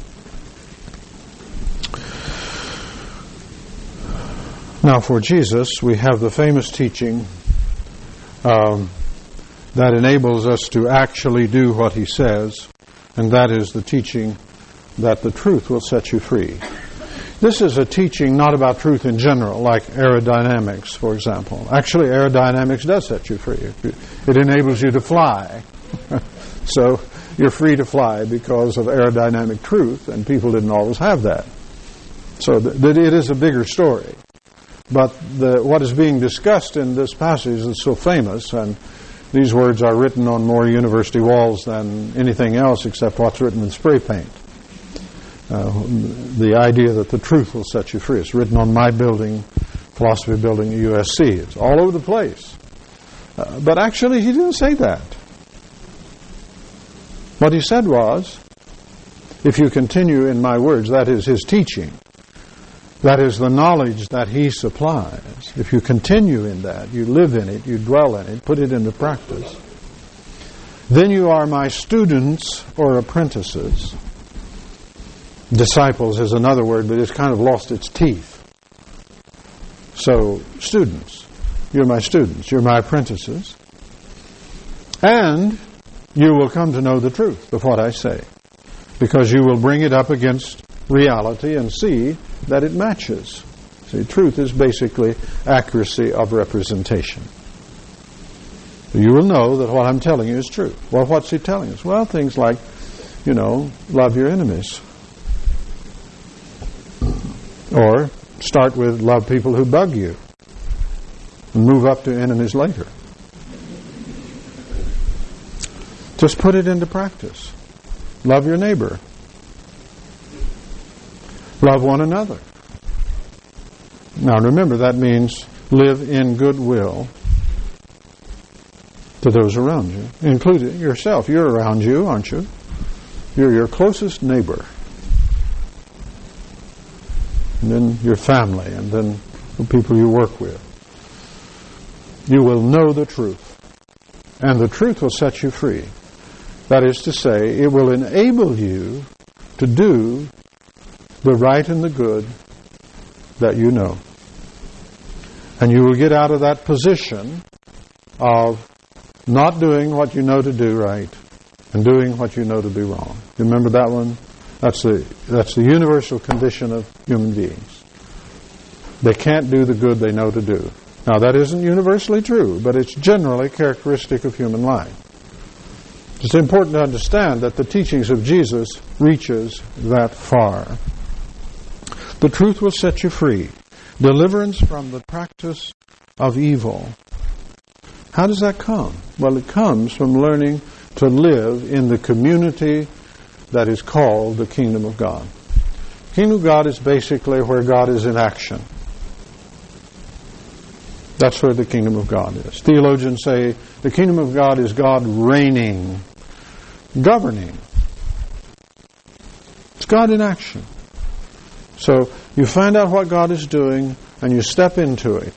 Now, for Jesus, we have the famous teaching that enables us to actually do what He says, and that is the teaching that the truth will set you free. This is a teaching not about truth in general, like aerodynamics, for example. Actually, aerodynamics does set you free. It enables you to fly. So you're free to fly because of aerodynamic truth, and people didn't always have that. So it is a bigger story. But what is being discussed in this passage is so famous, and these words are written on more university walls than anything else except what's written in spray paint. The idea that the truth will set you free. It's written on my building, philosophy building at USC. It's all over the place. But actually, he didn't say that. What he said was, if you continue in my words, that is his teaching. That is the knowledge that he supplies. If you continue in that, you live in it, you dwell in it, put it into practice, then you are my students or apprentices. Disciples is another word, but it's kind of lost its teeth. So, students. You're my students. You're my apprentices. And you will come to know the truth of what I say, because you will bring it up against reality and see that it matches. See, truth is basically accuracy of representation. You will know that what I'm telling you is true. Well, what's he telling us? Well, things like, love your enemies. Or start with love people who bug you and move up to enemies later. Just put it into practice. Love your neighbor. Love one another. Now remember, that means live in goodwill to those around you, including yourself. You're around you, aren't you? You're your closest neighbor. And then your family, and then the people you work with. You will know the truth. And the truth will set you free. That is to say, it will enable you to do the right and the good that you know. And you will get out of that position of not doing what you know to do right and doing what you know to be wrong. You remember that one? That's the universal condition of human beings. They can't do the good they know to do. Now, that isn't universally true, but it's generally characteristic of human life. It's important to understand that the teachings of Jesus reaches that far. The truth will set you free. Deliverance from the practice of evil. How does that come? Well, it comes from learning to live in the community that is called the Kingdom of God. The Kingdom of God is basically where God is in action. That's where the Kingdom of God is. Theologians say the Kingdom of God is God reigning, governing. It's God in action. So you find out what God is doing and you step into it.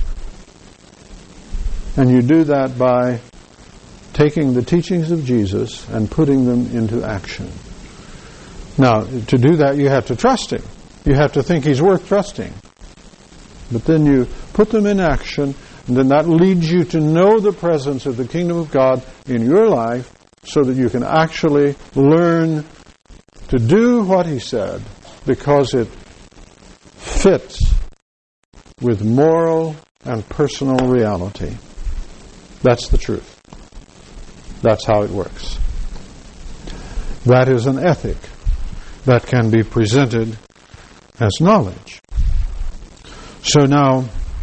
And you do that by taking the teachings of Jesus and putting them into action. Now, to do that, you have to trust Him. You have to think He's worth trusting. But then you put them in action, and then that leads you to know the presence of the Kingdom of God in your life so that you can actually learn to do what He said because it fits with moral and personal reality. That's the truth. That's how it works. That is an ethic that can be presented as knowledge. So now,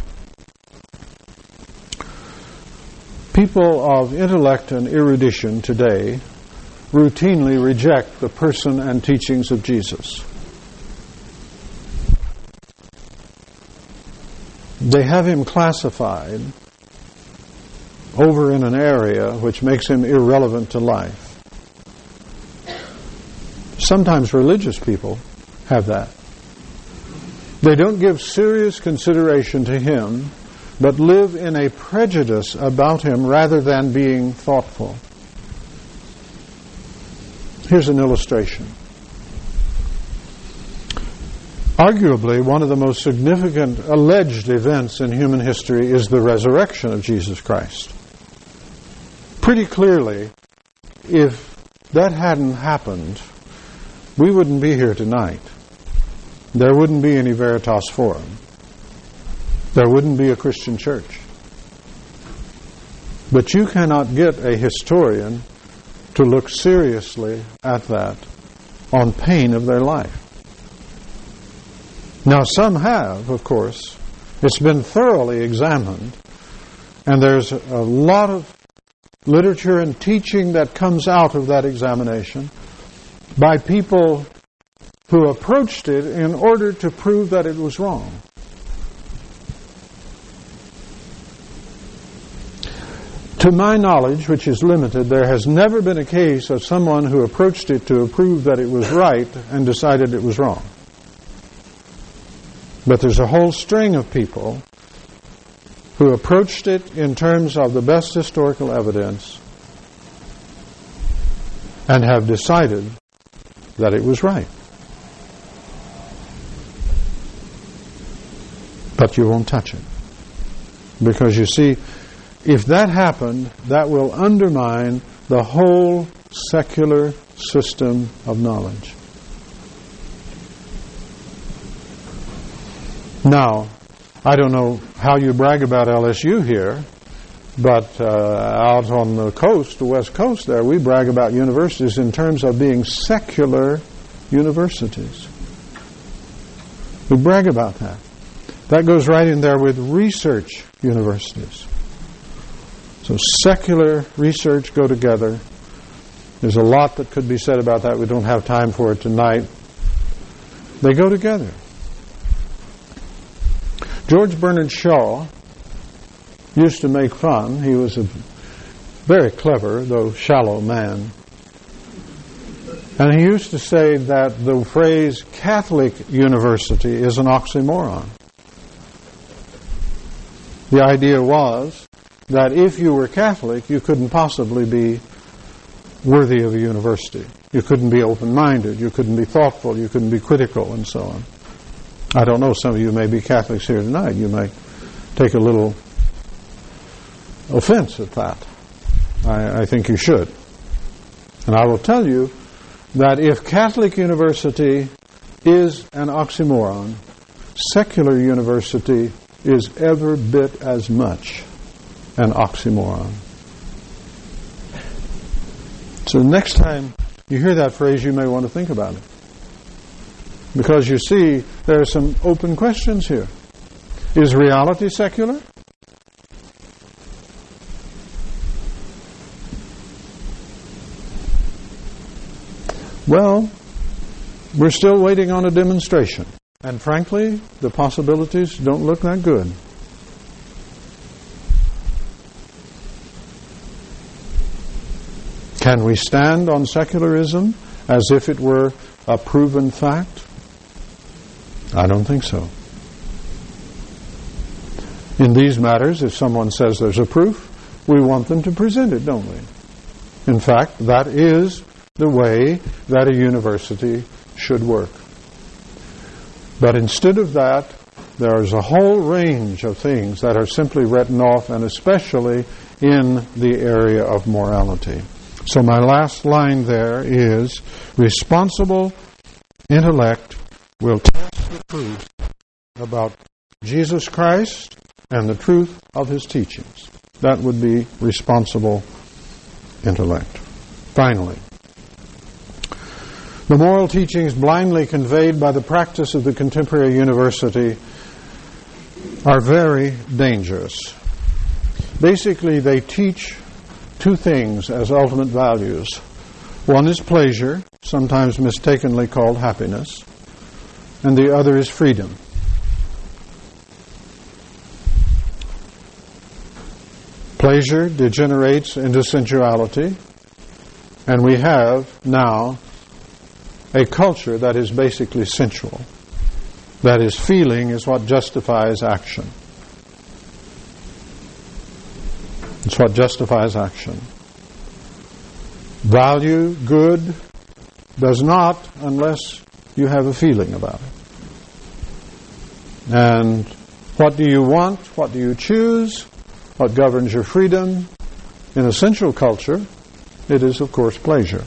people of intellect and erudition today routinely reject the person and teachings of Jesus. They have Him classified over in an area which makes Him irrelevant to life. Sometimes religious people have that. They don't give serious consideration to Him but live in a prejudice about him rather than being thoughtful. Here's an illustration. Arguably, one of the most significant alleged events in human history is the resurrection of Jesus Christ. Pretty clearly, if that hadn't happened, we wouldn't be here tonight. There wouldn't be any Veritas Forum. There wouldn't be a Christian church. But you cannot get a historian to look seriously at that on pain of their life. Now, some have, of course. It's been thoroughly examined, and there's a lot of literature and teaching that comes out of that examination by people who approached it in order to prove that it was wrong. To my knowledge, which is limited, there has never been a case of someone who approached it to prove that it was right and decided it was wrong. But there's a whole string of people who approached it in terms of the best historical evidence and have decided that it was right. But you won't touch it. Because you see, if that happened, that will undermine the whole secular system of knowledge. Now, I don't know how you brag about LSU here, but out on the coast, the West Coast there, we brag about universities in terms of being secular universities. We brag about that. That goes right in there with research universities. So secular research go together. There's a lot that could be said about that. We don't have time for it tonight. They go together. George Bernard Shaw used to make fun. He was a very clever, though shallow man. And he used to say that the phrase Catholic university is an oxymoron. The idea was that if you were Catholic, you couldn't possibly be worthy of a university. You couldn't be open-minded, you couldn't be thoughtful, you couldn't be critical, and so on. I don't know, some of you may be Catholics here tonight. You might take a little offense at that. I think you should. And I will tell you that if Catholic university is an oxymoron, secular university is every bit as much an oxymoron. So next time you hear that phrase, you may want to think about it. Because you see, there are some open questions here. Is reality secular? Well, we're still waiting on a demonstration. And frankly, the possibilities don't look that good. Can we stand on secularism as if it were a proven fact? I don't think so. In these matters, if someone says there's a proof, we want them to present it, don't we? In fact, that is the way that a university should work. But instead of that, there is a whole range of things that are simply written off, and especially in the area of morality. So my last line there is, responsible intellect will test the truth about Jesus Christ and the truth of His teachings. That would be responsible intellect. Finally, the moral teachings blindly conveyed by the practice of the contemporary university are very dangerous. Basically, they teach two things as ultimate values. One is pleasure, sometimes mistakenly called happiness, and the other is freedom. Pleasure degenerates into sensuality, and we have now a culture that is basically sensual. That is, feeling is what justifies action. It's what justifies action. Value good does not unless you have a feeling about it. And what do you want? What do you choose? What governs your freedom? In a sensual culture, it is, of course, pleasure.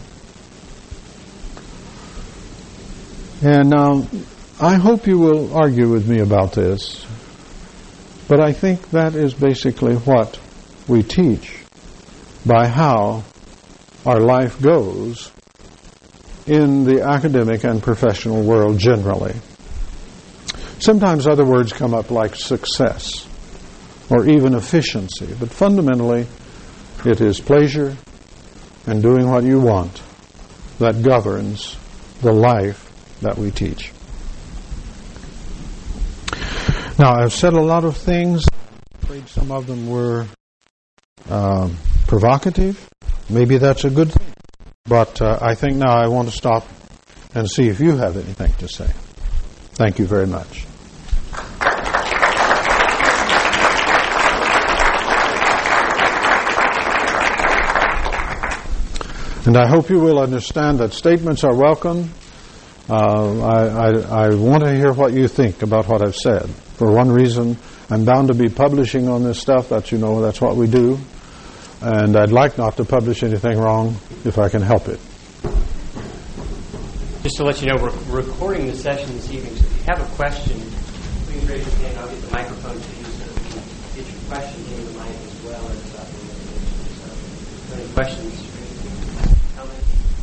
And I hope you will argue with me about this, but I think that is basically what we teach by how our life goes in the academic and professional world generally. Sometimes other words come up like success or even efficiency, but fundamentally it is pleasure and doing what you want that governs the life that we teach. Now, I've said a lot of things. I'm afraid some of them were provocative. Maybe that's a good thing. But I think now I want to stop and see if you have anything to say. Thank you very much. And I hope you will understand that statements are welcome. I want to hear what you think about what I've said. For one reason, I'm bound to be publishing on this stuff. That's what we do. And I'd like not to publish anything wrong if I can help it. Just to let you know, we're recording the session this evening, so if you have a question, please raise your hand. I'll get the microphone to you so that we can get your question into the mic as well as the so, any questions? Comments?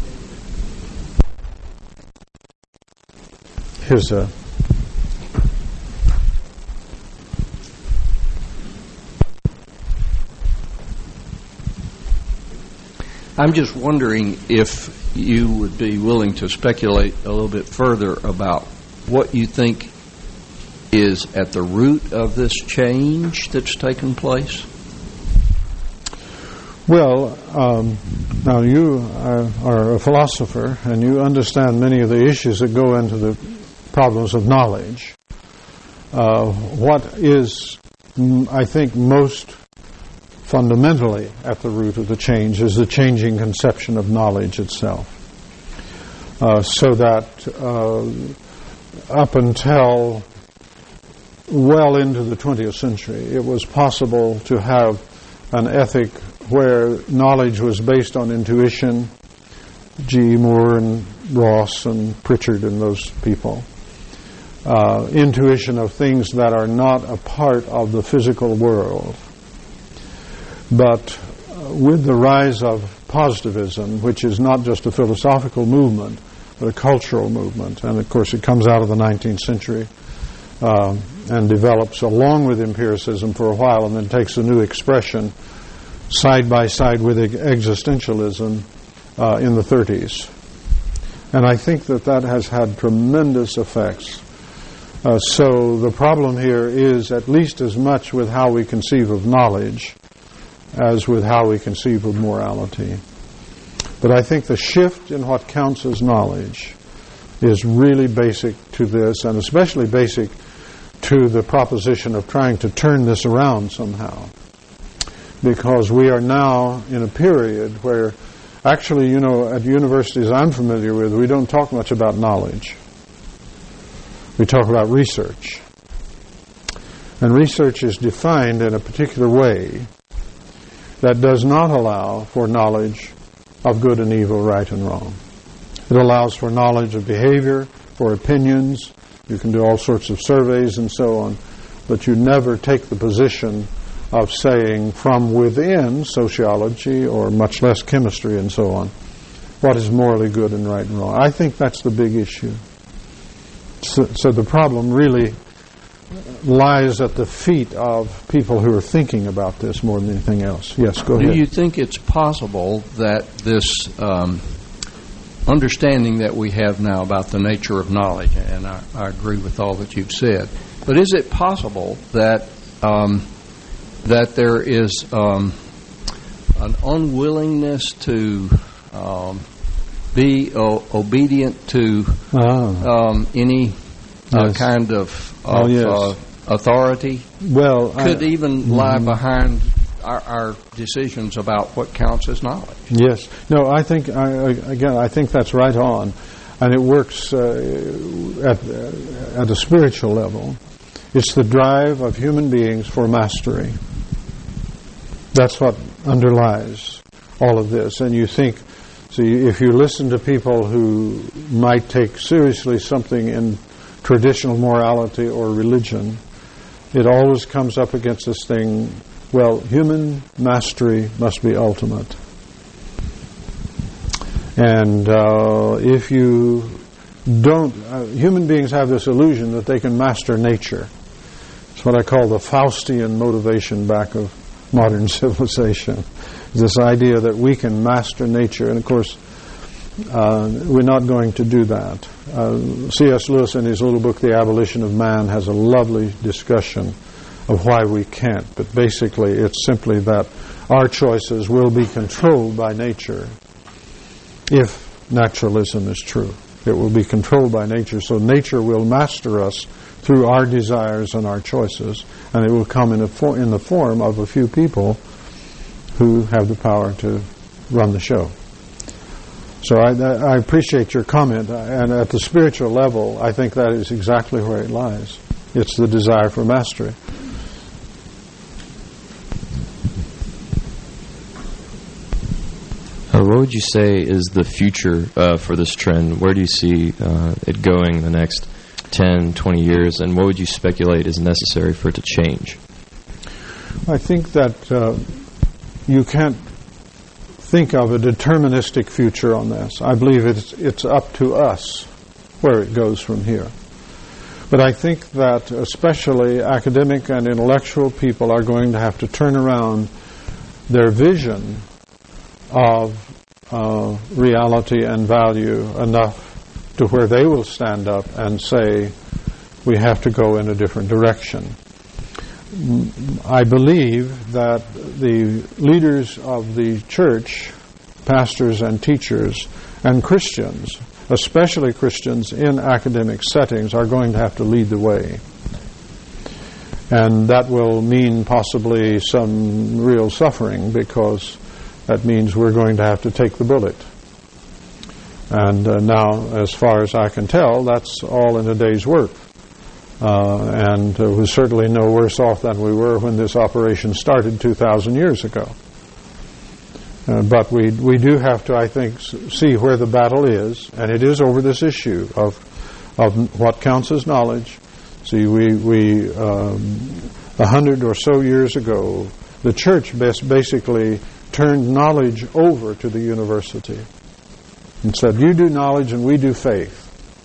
Here's a... I'm just wondering if you would be willing to speculate a little bit further about what you think is at the root of this change that's taken place. Well, now you are a philosopher and you understand many of the issues that go into the problems of knowledge. What is, I think, most fundamentally at the root of the change is the changing conception of knowledge itself. So that up until well into the 20th century, it was possible to have an ethic where knowledge was based on intuition, G. Moore and Ross and Pritchard and those people. Intuition of things that are not a part of the physical world. But with the rise of positivism, which is not just a philosophical movement, but a cultural movement, and of course it comes out of the 19th century and develops along with empiricism for a while and then takes a new expression side by side with existentialism in the 30s. And I think that has had tremendous effects. So the problem here is at least as much with how we conceive of knowledge as with how we conceive of morality. But I think the shift in what counts as knowledge is really basic to this, and especially basic to the proposition of trying to turn this around somehow. Because we are now in a period where, actually, at universities I'm familiar with, we don't talk much about knowledge. We talk about research. And research is defined in a particular way that does not allow for knowledge of good and evil, right and wrong. It allows for knowledge of behavior, for opinions. You can do all sorts of surveys and so on, but you never take the position of saying from within sociology or much less chemistry and so on, what is morally good and right and wrong. I think that's the big issue. So the problem really lies at the feet of people who are thinking about this more than anything else. Yes, go ahead. Do you think it's possible that this understanding that we have now about the nature of knowledge, and I agree with all that you've said, but is it possible that that there is an unwillingness to be obedient to any kind of authority? Well, could even lie behind our decisions about what counts as knowledge. Yes. No, I think that's right on, and it works at a spiritual level. It's the drive of human beings for mastery. That's what underlies all of this. And you think, see, if you listen to people who might take seriously something in traditional morality or religion, it always comes up against this thing, well, human mastery must be ultimate. And if you don't, human beings have this illusion that they can master nature. It's what I call the Faustian motivation back of modern civilization. This idea that we can master nature, and of course, we're not going to do that. C.S. Lewis, in his little book, The Abolition of Man, has a lovely discussion of why we can't. But basically, it's simply that our choices will be controlled by nature if naturalism is true. It will be controlled by nature, so nature will master us through our desires and our choices, and it will come in the form of a few people who have the power to run the show. So I appreciate your comment, and at the spiritual level, I think that is exactly where it lies. It's the desire for mastery. What would you say is the future for this trend? Where do you see it going in the next 10, 20 years, and what would you speculate is necessary for it to change? I think that you can't think of a deterministic future on this. I believe it's up to us where it goes from here. But I think that especially academic and intellectual people are going to have to turn around their vision of reality and value enough to where they will stand up and say, we have to go in a different direction. I believe that the leaders of the church, pastors and teachers, and Christians, especially Christians in academic settings, are going to have to lead the way. And that will mean possibly some real suffering, because that means we're going to have to take the bullet. And now, as far as I can tell, that's all in a day's work. And we're certainly no worse off than we were when this operation started 2,000 years ago. But we do have to, I think, see where the battle is, and it is over this issue of what counts as knowledge. See, we 100 or so years ago, the church basically turned knowledge over to the university and said, you do knowledge and we do faith.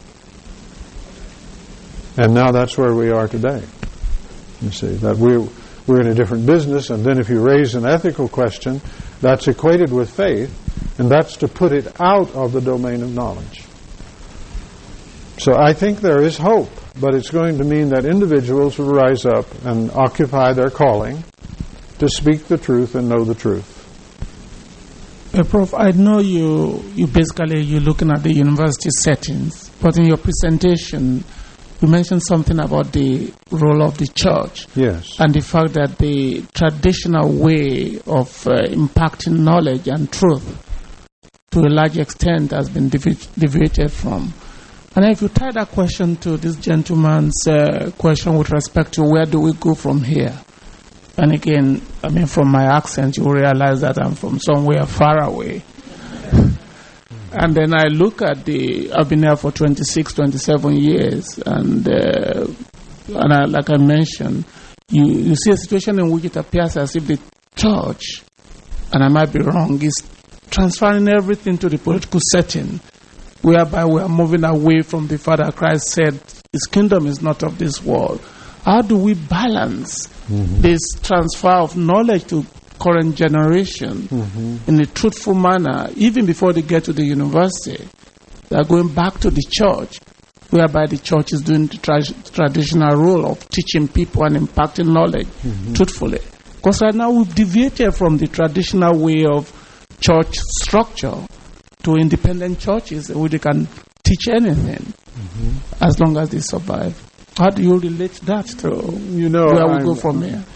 And now that's where we are today. You see, that we're in a different business, and then if you raise an ethical question, that's equated with faith, and that's to put it out of the domain of knowledge. So I think there is hope, but it's going to mean that individuals will rise up and occupy their calling to speak the truth and know the truth. Prof, I know you're looking at the university settings, but in your presentation, you mentioned something about the role of the church. Yes. And the fact that the traditional way of impacting knowledge and truth to a large extent has been deviated from. And if you tie that question to this gentleman's question with respect to where do we go from here? And again, I mean, from my accent, you realize that I'm from somewhere far away. And then I look at I've been here for 26, 27 years, and like I mentioned, you see a situation in which it appears as if the church, and I might be wrong, is transferring everything to the political setting, whereby we are moving away from the Father Christ said, His kingdom is not of this world. How do we balance this transfer of knowledge to current generation in a truthful manner, even before they get to the university? They are going back to the church, whereby the church is doing the traditional role of teaching people and impacting knowledge truthfully. Because right now we've deviated from the traditional way of church structure to independent churches where they can teach anything as long as they survive. How do you relate that to where we go from here?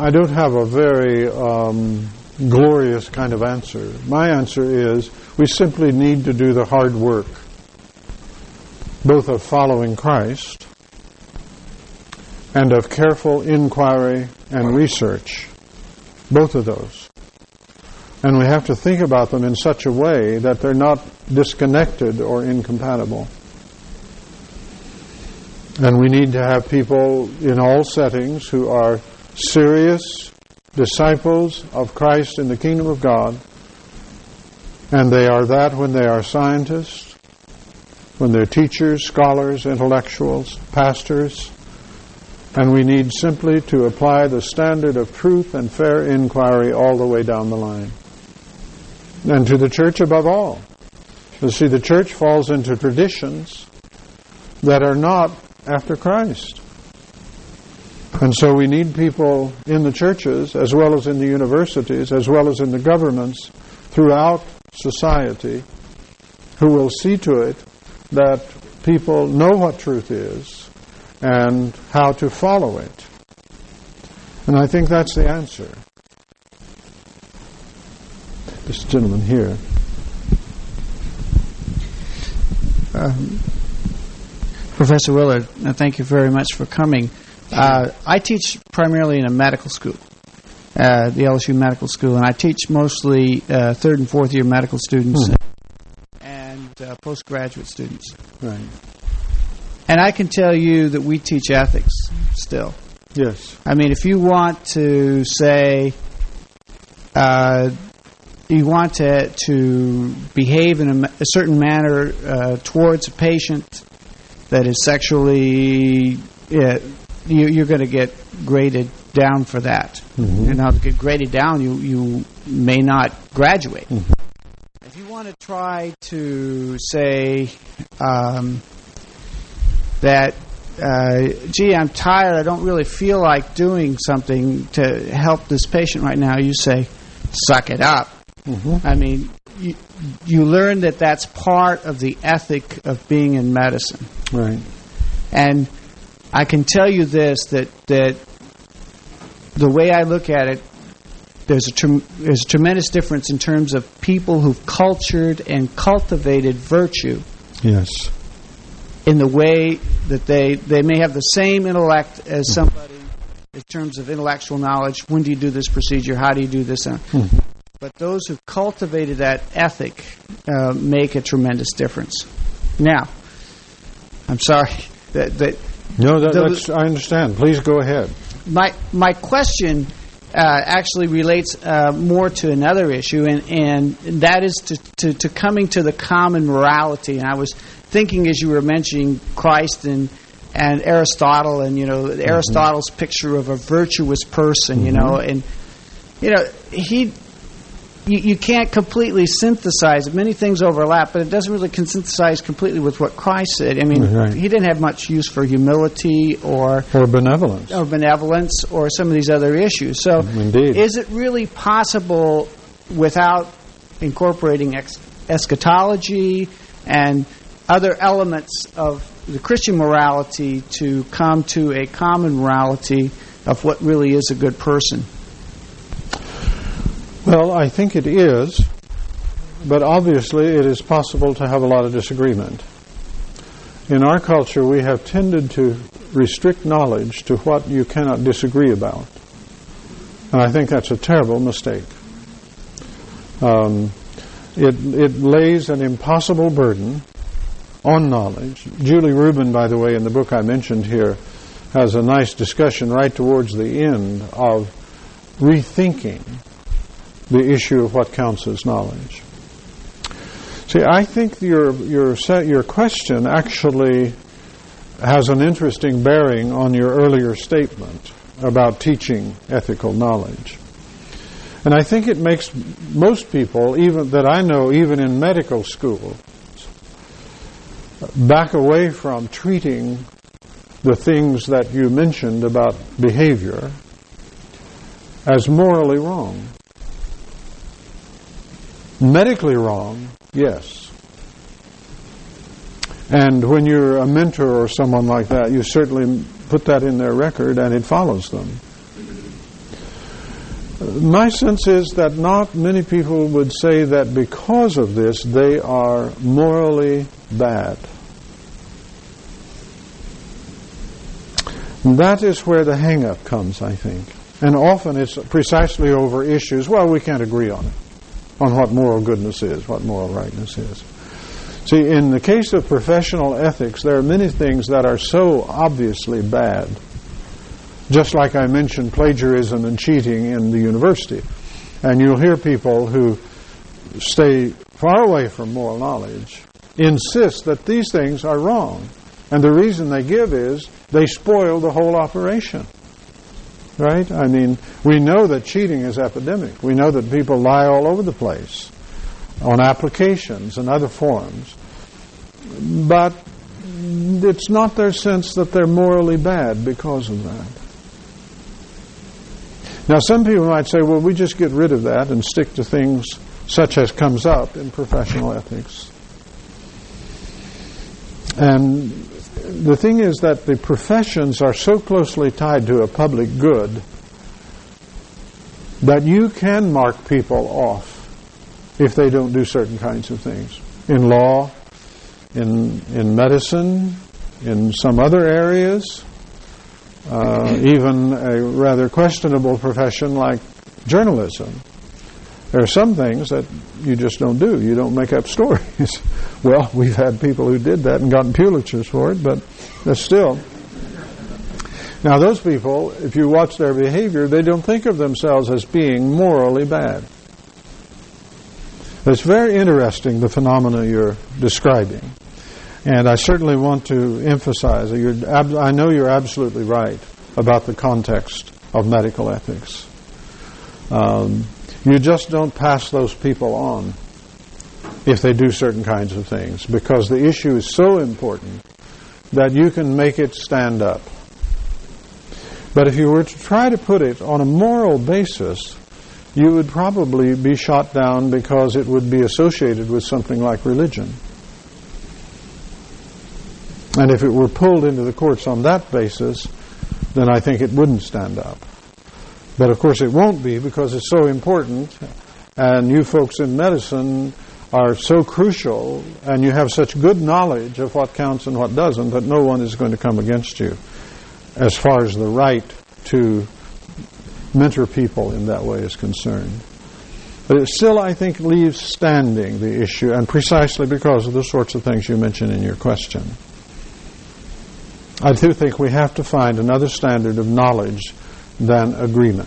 I don't have a very glorious kind of answer. My answer is we simply need to do the hard work, both of following Christ and of careful inquiry and research, both of those. And we have to think about them in such a way that they're not disconnected or incompatible. And we need to have people in all settings who are serious disciples of Christ in the kingdom of God. And they are that when they are scientists, when they're teachers, scholars, intellectuals, pastors. And we need simply to apply the standard of truth and fair inquiry all the way down the line. And to the church above all. You see, the church falls into traditions that are not after Christ. And so we need people in the churches, as well as in the universities, as well as in the governments, throughout society, who will see to it that people know what truth is and how to follow it. And I think that's the answer. This gentleman here. Professor Willard, thank you very much for coming. I teach primarily in a medical school, the LSU Medical School, and I teach mostly third and fourth year medical students and postgraduate students. Right. And I can tell you that we teach ethics still. Yes. I mean, if you want to say you want to behave in a certain manner towards a patient that is sexually, you're going to get graded down for that. Mm-hmm. And now to get graded down, you may not graduate. Mm-hmm. If you want to try to say that, gee, I'm tired, I don't really feel like doing something to help this patient right now, you say, suck it up. Mm-hmm. I mean, you learn that that's part of the ethic of being in medicine. Right. And I can tell you this, that the way I look at it, there's a tremendous difference in terms of people who've cultured and cultivated virtue. Yes. In the way that they may have the same intellect as somebody in terms of intellectual knowledge. When do you do this procedure? How do you do this? Mm-hmm. But those who've cultivated that ethic make a tremendous difference. Now, I'm sorry. That's, I understand. Please go ahead. My question actually relates more to another issue, and that is to coming to the common morality. And I was thinking as you were mentioning Christ and Aristotle, and Aristotle's picture of a virtuous person, and you can't completely synthesize it. Many things overlap, but it doesn't really synthesize completely with what Christ said. I mean, right. He didn't have much use for humility or benevolence. Or benevolence or some of these other issues. So Indeed. Is it really possible without incorporating eschatology and other elements of the Christian morality to come to a common morality of what really is a good person? Well, I think it is, but obviously it is possible to have a lot of disagreement. In our culture, we have tended to restrict knowledge to what you cannot disagree about. And I think that's a terrible mistake. It lays an impossible burden on knowledge. Julie Rubin, by the way, in the book I mentioned here, has a nice discussion right towards the end of rethinking the issue of what counts as knowledge. See, I think your question actually has an interesting bearing on your earlier statement about teaching ethical knowledge. And I think it makes most people, even that I know, even in medical school, back away from treating the things that you mentioned about behavior as morally wrong. Medically wrong, yes. And when you're a mentor or someone like that, you certainly put that in their record and it follows them. My sense is that not many people would say that because of this they are morally bad. That is where the hang-up comes, I think. And often it's precisely over issues, well, we can't agree on it, on what moral goodness is, what moral rightness is. See, in the case of professional ethics, there are many things that are so obviously bad. Just like I mentioned plagiarism and cheating in the university. And you'll hear people who stay far away from moral knowledge insist that these things are wrong. And the reason they give is they spoil the whole operation. Right? I mean, we know that cheating is epidemic. We know that people lie all over the place on applications and other forms. But it's not their sense that they're morally bad because of that. Now, some people might say, well, we just get rid of that and stick to things such as comes up in professional ethics. And the thing is that the professions are so closely tied to a public good that you can mark people off if they don't do certain kinds of things. In law, in medicine, in some other areas, even a rather questionable profession like journalism. There are some things that you just don't do. You don't make up stories. Well, we've had people who did that and gotten Pulitzers for it, but still. Now, those people, if you watch their behavior, they don't think of themselves as being morally bad. It's very interesting, the phenomena you're describing. And I certainly want to emphasize that I know you're absolutely right about the context of medical ethics. You just don't pass those people on if they do certain kinds of things, because the issue is so important that you can make it stand up. But if you were to try to put it on a moral basis, you would probably be shot down because it would be associated with something like religion. And if it were pulled into the courts on that basis, then I think it wouldn't stand up. But of course it won't be, because it's so important, and you folks in medicine are so crucial, and you have such good knowledge of what counts and what doesn't, that no one is going to come against you as far as the right to mentor people in that way is concerned. But it still, I think, leaves standing the issue, and precisely because of the sorts of things you mentioned in your question. I do think we have to find another standard of knowledge than agreement.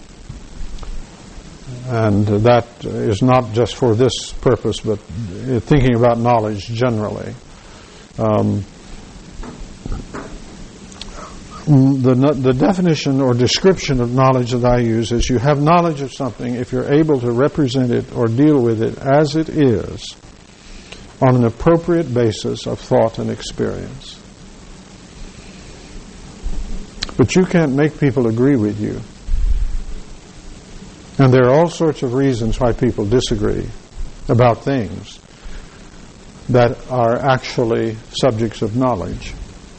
And that is not just for this purpose, but thinking about knowledge generally. The definition or description of knowledge that I use is you have knowledge of something if you're able to represent it or deal with it as it is on an appropriate basis of thought and experience. But you can't make people agree with you. And there are all sorts of reasons why people disagree about things that are actually subjects of knowledge.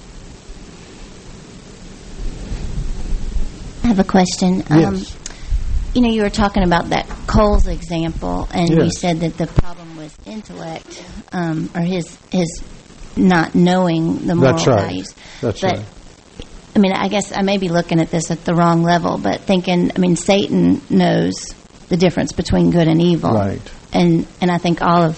I have a question. Yes. You were talking about that Coles example, and yes. You said that the problem was intellect, or his not knowing the moral That's right. values. That's but, right. I mean, I guess I may be looking at this at the wrong level, but thinking, Satan knows the difference between good and evil. Right. And I think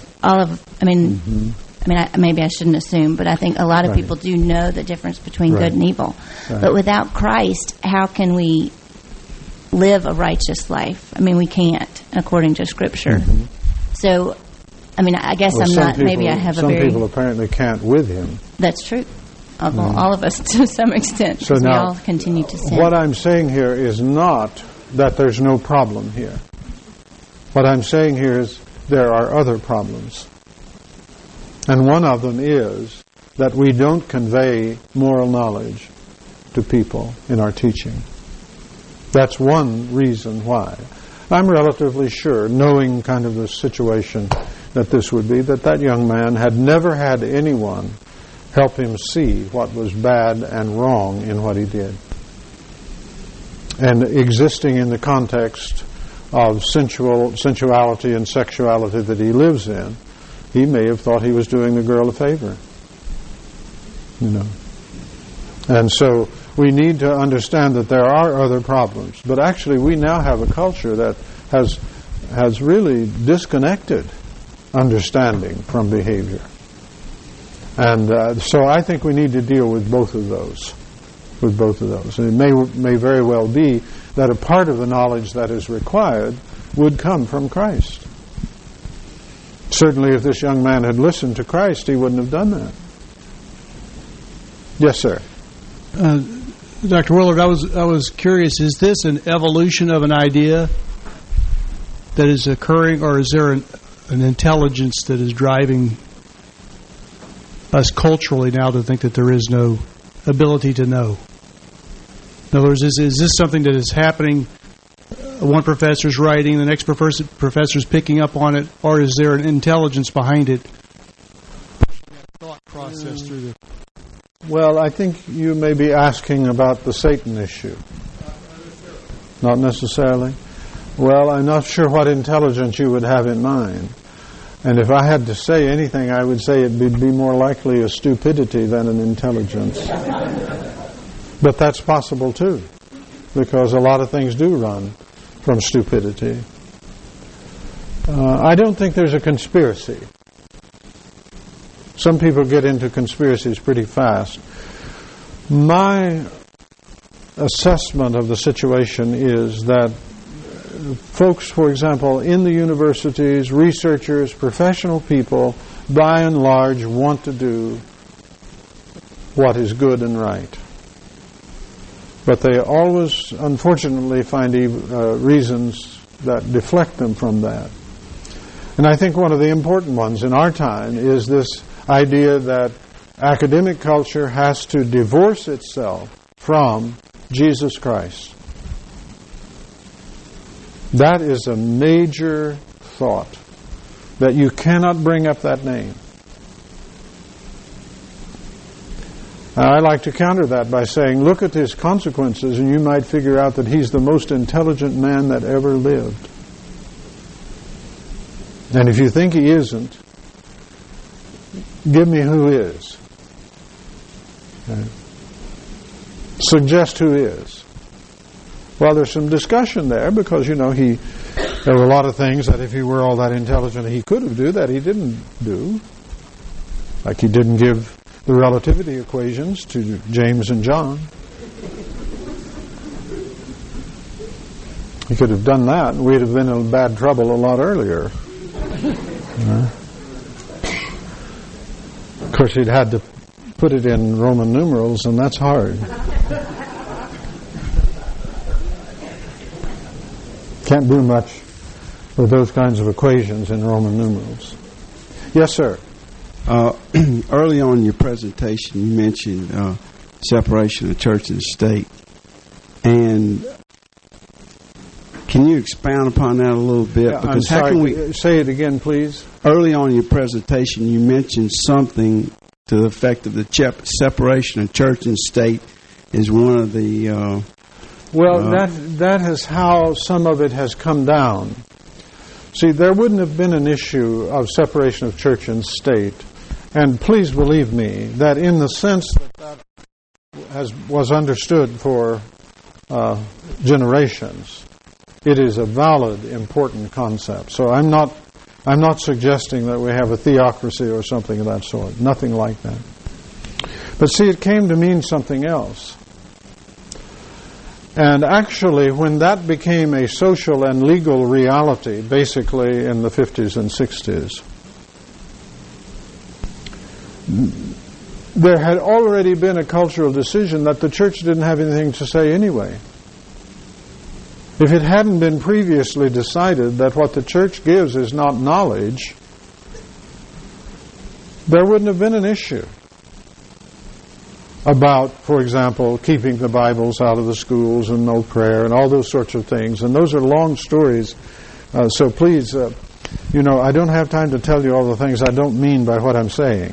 maybe I shouldn't assume, but I think a lot of Right. people do know the difference between Right. good and evil. Right. But without Christ, how can we live a righteous life? We can't, according to Scripture. Mm-hmm. So, I guess Well, I'm some not, people, maybe I have a some very... people apparently can't with him. That's true. All of us to some extent, So because we now, all continue to sin. what I'm saying here is not that there's no problem here. What I'm saying here is there are other problems. And one of them is that we don't convey moral knowledge to people in our teaching. That's one reason why. I'm relatively sure, knowing kind of the situation that this would be, that young man had never had anyone help him see what was bad and wrong in what he did. And existing in the context of sensuality and sexuality that he lives in, he may have thought he was doing the girl a favor. You know. And so we need to understand that there are other problems. But actually we now have a culture that has really disconnected understanding from behavior. And so I think we need to deal with both of those. And it may very well be that a part of the knowledge that is required would come from Christ. Certainly if this young man had listened to Christ, he wouldn't have done that. Yes, sir. Dr. Willard, I was curious, is this an evolution of an idea that is occurring, or is there an intelligence that is driving us culturally now to think that there is no ability to know? In other words, is this something that is happening, one professor's writing, the next professor's picking up on it, or is there an intelligence behind it, pushing that thought process through the... Well, I think you may be asking about the Satan issue. Not necessarily. Well, I'm not sure what intelligence you would have in mind. And if I had to say anything, I would say it would be more likely a stupidity than an intelligence. But that's possible too, because a lot of things do run from stupidity. I don't think there's a conspiracy. Some people get into conspiracies pretty fast. My assessment of the situation is that folks, for example, in the universities, researchers, professional people, by and large, want to do what is good and right. But they always, unfortunately, find reasons that deflect them from that. And I think one of the important ones in our time is this idea that academic culture has to divorce itself from Jesus Christ. That is a major thought, that you cannot bring up that name. I like to counter that by saying, look at his consequences and you might figure out that he's the most intelligent man that ever lived. And if you think he isn't, give me who is. Okay. Suggest who is. Well, there's some discussion there because, there were a lot of things that if he were all that intelligent he could have done that he didn't do. Like he didn't give the relativity equations to James and John. He could have done that and we'd have been in bad trouble a lot earlier. Of course, he'd had to put it in Roman numerals, and that's hard. Can't do much with those kinds of equations in Roman numerals. Yes, sir. Early on in your presentation, you mentioned separation of church and state. And can you expound upon that a little bit? Yeah, because I'm sorry, say it again, please. Early on in your presentation, you mentioned something to the effect of the separation of church and state is one of the... that is how some of it has come down. See, there wouldn't have been an issue of separation of church and state. And please believe me that in the sense that was understood for generations, it is a valid, important concept. So I'm not suggesting that we have a theocracy or something of that sort. Nothing like that. But see, it came to mean something else. And actually, when that became a social and legal reality, basically in the 50s and 60s, there had already been a cultural decision that the church didn't have anything to say anyway. If it hadn't been previously decided that what the church gives is not knowledge, there wouldn't have been an issue about, for example, keeping the Bibles out of the schools and no prayer and all those sorts of things. And those are long stories. So please, I don't have time to tell you all the things I don't mean by what I'm saying.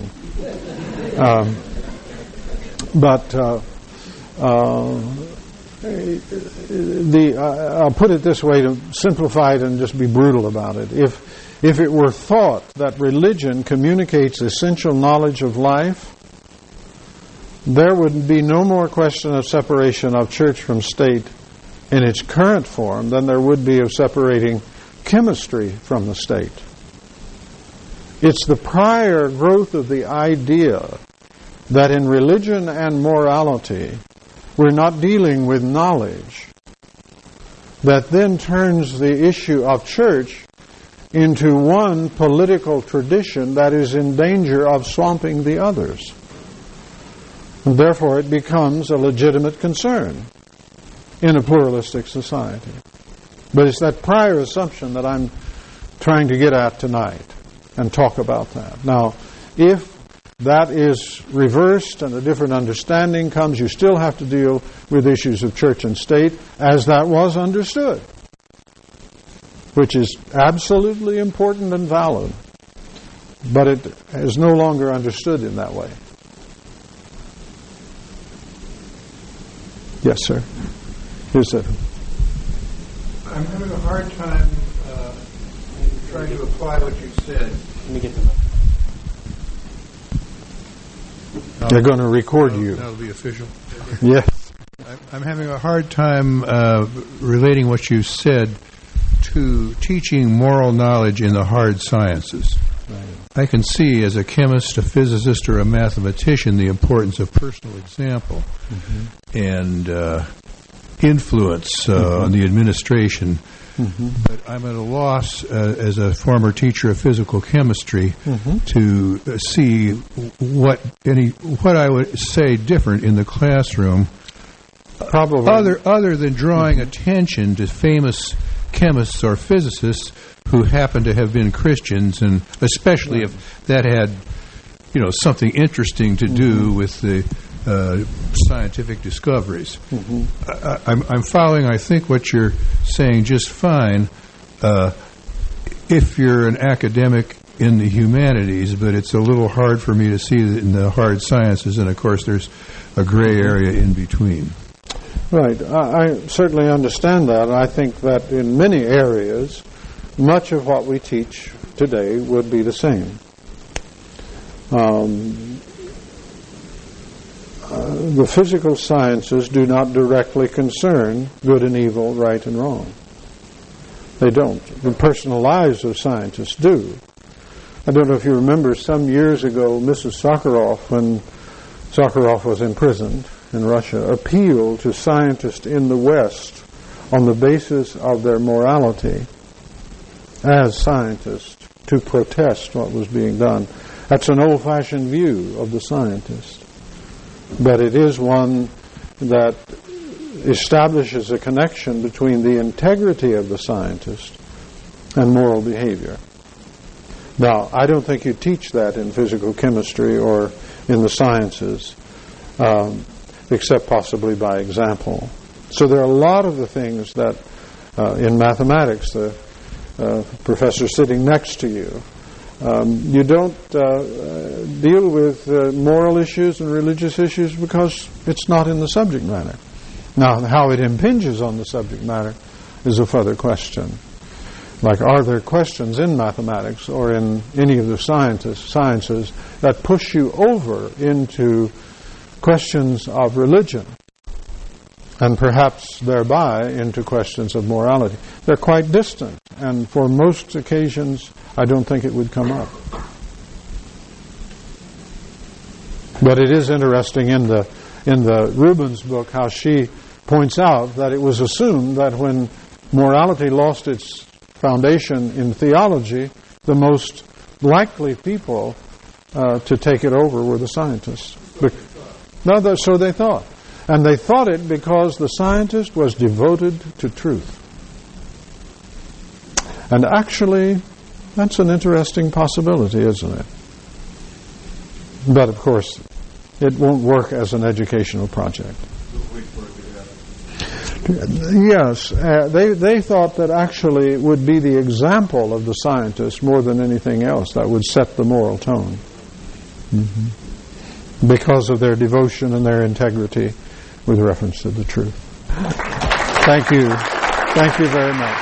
I'll put it this way to simplify it and just be brutal about it. If it were thought that religion communicates essential knowledge of life, there would be no more question of separation of church from state in its current form than there would be of separating chemistry from the state. It's the prior growth of the idea that in religion and morality we're not dealing with knowledge that then turns the issue of church into one political tradition that is in danger of swamping the others. And therefore it becomes a legitimate concern in a pluralistic society. But it's that prior assumption that I'm trying to get at tonight and talk about that. Now, if that is reversed and a different understanding comes, you still have to deal with issues of church and state as that was understood, which is absolutely important and valid, but it is no longer understood in that way. Yes, sir. Here's it. I'm having a hard time trying to apply what you said. Let me get the mic. They're going to record you. That'll be official. Yes. I'm having a hard time relating what you said to teaching moral knowledge in the hard sciences. Right. I can see as a chemist, a physicist, or a mathematician the importance of personal example and influence on the administration. But I'm at a loss as a former teacher of physical chemistry to see what I would say different in the classroom, probably other than drawing attention to famous chemists or physicists who happen to have been Christians, and especially if that had something interesting to do with the scientific discoveries. I'm following, I think, what you're saying just fine if you're an academic in the humanities, but it's a little hard for me to see that in the hard sciences, and of course there's a gray area in between. Right. I certainly understand that. I think that in many areas, much of what we teach today would be the same. The physical sciences do not directly concern good and evil, right and wrong. They don't. The personal lives of scientists do. I don't know if you remember some years ago, Mrs. Sakharov, when Sakharov was imprisoned in Russia, appealed to scientists in the West on the basis of their morality as scientists to protest what was being done. That's an old-fashioned view of the scientist. But it is one that establishes a connection between the integrity of the scientist and moral behavior. Now, I don't think you teach that in physical chemistry or in the sciences, except possibly by example. So there are a lot of the things that in mathematics, the professor sitting next to you, you don't deal with moral issues and religious issues because it's not in the subject matter. Now, how it impinges on the subject matter is a further question. Like, are there questions in mathematics or in any of the sciences that push you over into questions of religion and perhaps thereby into questions of morality? They're quite distant, and for most occasions, I don't think it would come up. But it is interesting in the Rubens book how she points out that it was assumed that when morality lost its foundation in theology, the most likely people to take it over were the scientists. So they thought. And they thought it because the scientist was devoted to truth. And actually, that's an interesting possibility, isn't it? But of course, it won't work as an educational project. Yes, they thought that actually it would be the example of the scientists more than anything else that would set the moral tone. Because of their devotion and their integrity with reference to the truth. Thank you. Thank you very much.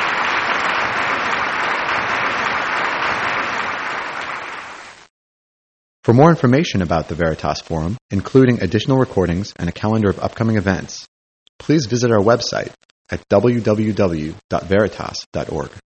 For more information about the Veritas Forum, including additional recordings and a calendar of upcoming events, please visit our website at www.veritas.org.